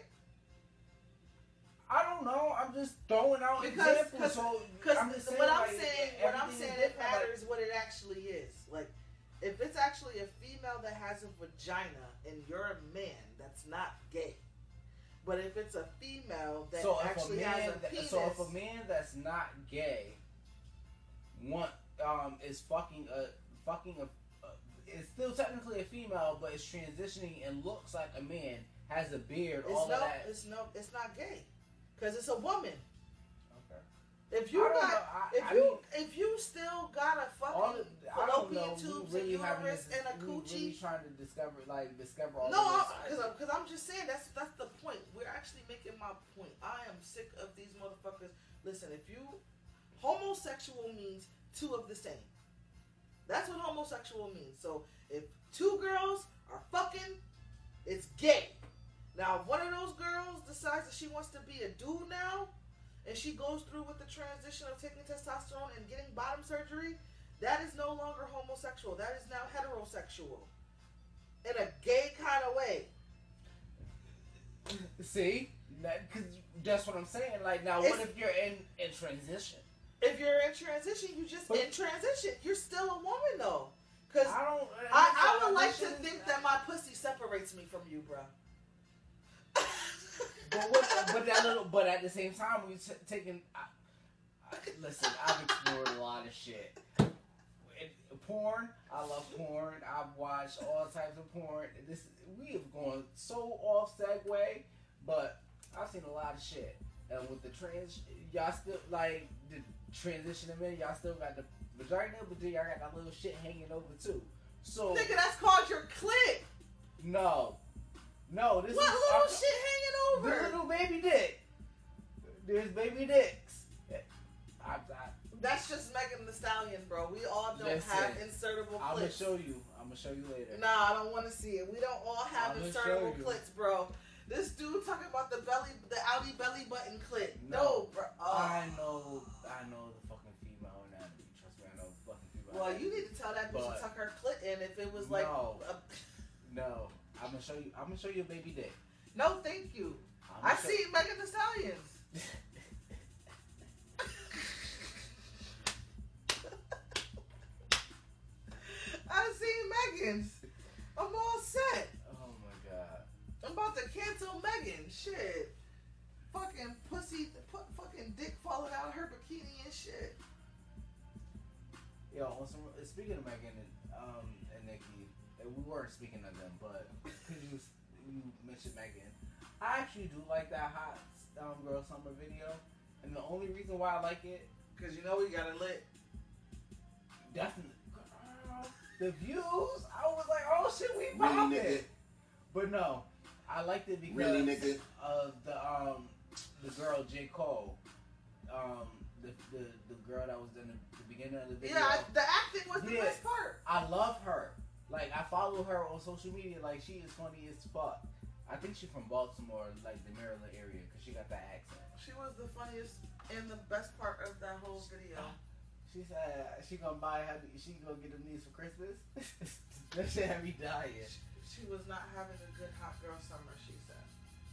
I don't know. I'm just throwing out Because examples. So because I'm just saying, what I'm like, saying, what I'm everything saying, is it different, matters like- what it actually is. Like, if it's actually a female that has a vagina and you're a man, that's not gay. But if it's a female that so if actually a man, has a that- penis, so if a man that's not gay, want um is fucking a fucking a, a it's still technically a female, but it's transitioning and looks like a man, has a beard, it's all no, of that. it's no, it's not gay, because it's a woman. Okay. If you I don't got, know. I- if I you, mean- if you still got a All fucking the, I don't know. fallopian We tubes really and having uterus this, and a we coochie. really trying to discover, like, discover all No, of because this. I'm, because I'm just saying that's that's the point. We're actually making my point. I am sick of these motherfuckers. Listen, if you homosexual means two of the same. That's what homosexual means. So if two girls are fucking, it's gay. Now, if one of those girls decides that she wants to be a dude now, and she goes through with the transition of taking testosterone and getting bottom surgery, that is no longer homosexual. That is now heterosexual. In a gay kind of way. See, because that's what I'm saying. Like, now, It's- what if you're in in transition? If you're in transition, you just But- in transition. You're still a woman though. Cause I don't. I, I would like to transition- think that my pussy separates me from you, bro. But what, but that little, but at the same time, we t- taking. I, I, listen, I've explored a lot of shit. It- porn, I love porn. I've watched all types of porn. This we have gone so off segue, but I've seen a lot of shit, And with the trans, y'all still like the transition them in. Y'all still got the vagina, but then y'all got that little shit hanging over too. So nigga, that's called your clit. No, no. This what is, little I, shit hanging over? The little baby dick. There's baby dicks. I, I, That's just Megan Thee Stallion, bro. We all don't Listen, have insertable clits. I'm gonna show you. I'm gonna show you later. Nah, I don't want to see it. We don't all have I'ma insertable show you. clits, bro. This dude talking about the belly, the Audi belly button clit. No, No, bro. Oh. I know. I know the fucking female anatomy. Trust me, I know the fucking female. Well, anatomy. you need to tell that bitch But- to tuck her clit in if it was like. No. A, No, I'm gonna show you. I'm gonna show you a baby dick. no, thank you. I'ma I show- see Megan Thee Stallions. I see Megan's. I'm all set. Oh my god. I'm about to cancel Megan. Shit. Fucking pussy, pu- fucking dick falling out of her bikini and shit. Yo, on some, speaking of Megan and, um, and Nikki, and we weren't speaking of them, but because you you mentioned Megan, I actually do like that Hot um, Girl Summer video, and the only reason why I like it, Cause you know we got it lit. definitely, girl, the views. I was like, oh shit, we Really, popping. nigga? But no, I liked it because Really, nigga? of the um the girl J. Cole, um the the, the girl that was in the, the beginning of the video. Yeah, I, the acting was the Yeah. best part. I love her. Like, I follow her on social media. Like, she is funny as fuck. I think she's from Baltimore, like the Maryland area, because she got that accent. She was the funniest and the best part of that whole video. She said she gonna buy, she gonna get them these for Christmas. That shit had me dying. She was not having a good hot girl summer, she said.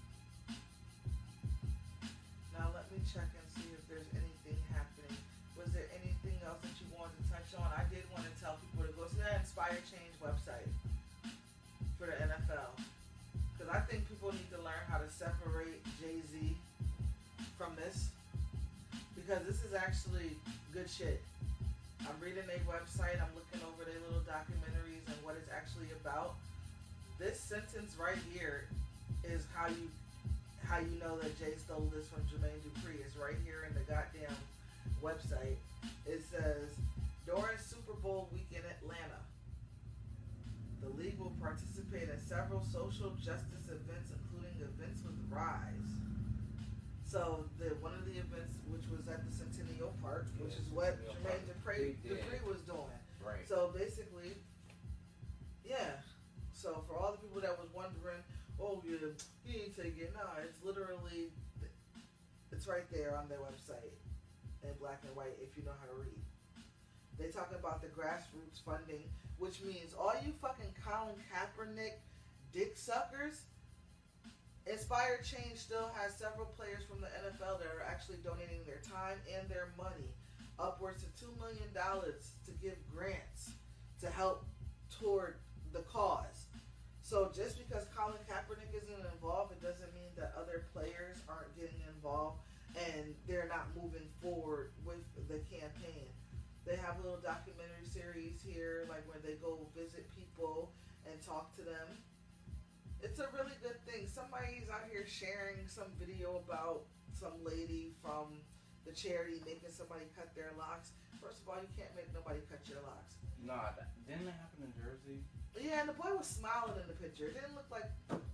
Now let me check and see if there's anything happening. Was there anything else that you wanted to touch on? I did want to tell people to go to that Inspire Change website for the N F L. Because I think people need to learn how to separate Jay-Z from this. Because this is actually good shit. I'm reading their website, I'm looking over their little documentaries and what it's actually about. This sentence right here is how you how you know that Jay stole this from Jermaine Dupri. It's right here in the goddamn website. It says, during Super Bowl week in Atlanta, the league will participate in several social justice events, including events with Rise. So the one of the events, which was at the Centennial Park, which is what Jermaine Dupri, Dupri was doing. Right. So basically, yeah. So for all the people that was wondering, oh yeah, he ain't take it. No, it's literally, it's right there on their website in black and white if you know how to read. They talk about the grassroots funding, which means all you fucking Colin Kaepernick dick suckers. Inspire Change still has several players from the N F L that are actually donating their time and their money, upwards to two million dollars, to give grants to help toward the cause. So just because Colin Kaepernick isn't involved, it doesn't mean that other players aren't getting involved and they're not moving forward with the campaign. They have a little documentary series here, like where they go visit people and talk to them. It's a really good thing. Somebody's out here sharing some video about some lady from the charity making somebody cut their locks. First of all, you can't make nobody cut your locks. Nah, that, didn't that happen in Jersey? Yeah, and the boy was smiling in the picture. It didn't look like...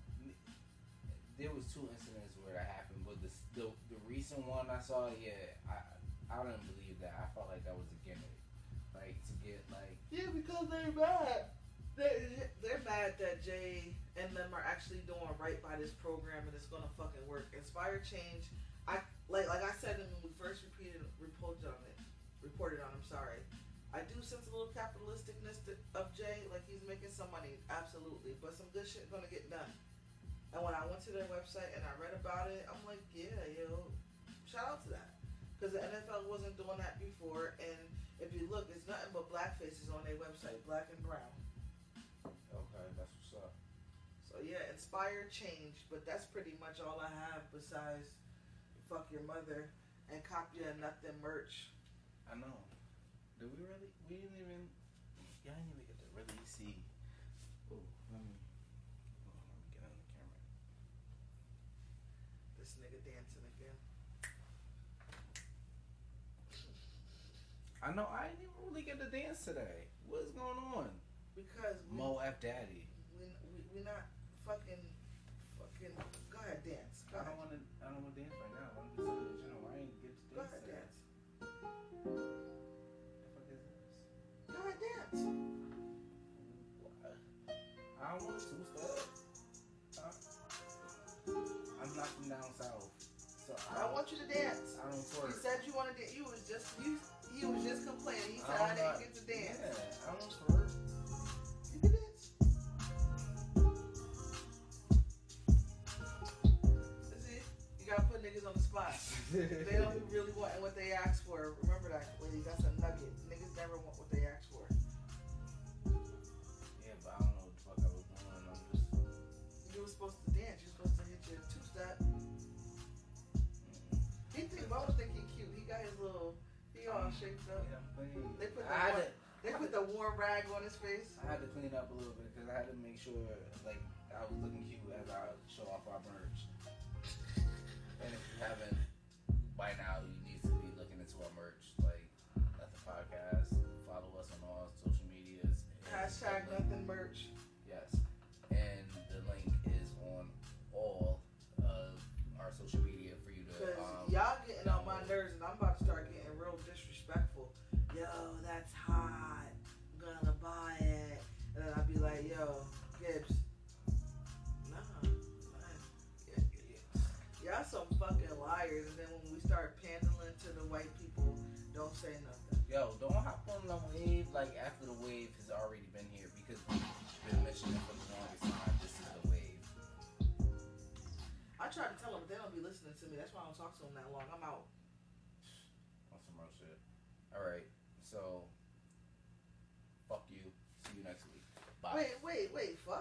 There was two incidents where that happened, but the the, the recent one I saw, yeah, I I didn't believe that. I felt like that was a gimmick, like to get like. Yeah, because they're mad. They they're mad that Jay and them are actually doing right by this program and it's gonna fucking work. Inspire Change. I like like I said when we first repeated reported on it. Reported on. I'm sorry. I do sense a little capitalisticness to, of Jay. Like he's making some money, absolutely, but some good shit gonna get done. And when I went to their website and I read about it, I'm like, yeah, yo, shout out to that. Because the N F L wasn't doing that before, and if you look, it's nothing but black faces on their website, black and brown. Okay, that's what's up. So yeah, Inspire Change, but that's pretty much all I have besides fuck your mother and cop you nothing merch. I know. Did we really? We didn't even. Yeah, I didn't even get to really see. Oh, let me. Hold on, let me get on the camera. This nigga dancing again. I know I didn't even really get to dance today. What's going on? Because we, Mo F Daddy. we we we not fucking fucking. Go ahead, dance. Go I ahead. don't want to. I don't want to dance right now. I'm just saying, you know, I ain't get to Go dance ahead, today. dance. What the fuck is this? Go ahead, dance. What? I don't want to stop. Huh? I'm not from down south, so I, I want you to dance. I don't You twerk. said you wanted to. You was just you. He was just complaining. He said I'm I didn't not- get to dance. Yeah, I don't twerk. You can dance. See, you gotta put niggas on the spot. They don't really want what they ask for. Remember that, lady. That's a nugget. Niggas never want what they ask for. Yeah, but I don't know what the fuck I was doing. I'm just. You were supposed to dance. You're supposed to hit your two step. He think Bubba think he cute. He got his little. He all shaped up. Yeah, I'm playing. They put the I had warm, to. they put the warm rag on his face. I had to clean up a little bit because I had to make sure like I was looking cute as I show off our merch. And if you haven't by now, you need to be looking into our merch, like at the podcast. Follow us on all social medias. And Hashtag the link- nothing merch. Yes, and the link is on all of our social media for you to. Cause Um, y'all getting on my nerves, and I'm about to start getting real disrespectful. Yo, that's hot. I'm gonna buy it, and then I'll be like, yo, Gibbs. Nah, man. Yeah, yeah. Y'all some fucking liars. And then when we start pandering to the white people, don't say nothing. Yo, don't hop on the wave like after the wave has already been here because we've been mentioning for the longest time. This is the wave. I try to tell them, but they don't be listening to me. That's why I don't talk to them that long. I'm out. On some real shit. Alright, so fuck you. See you next week. Bye. Wait, wait, wait. Fuck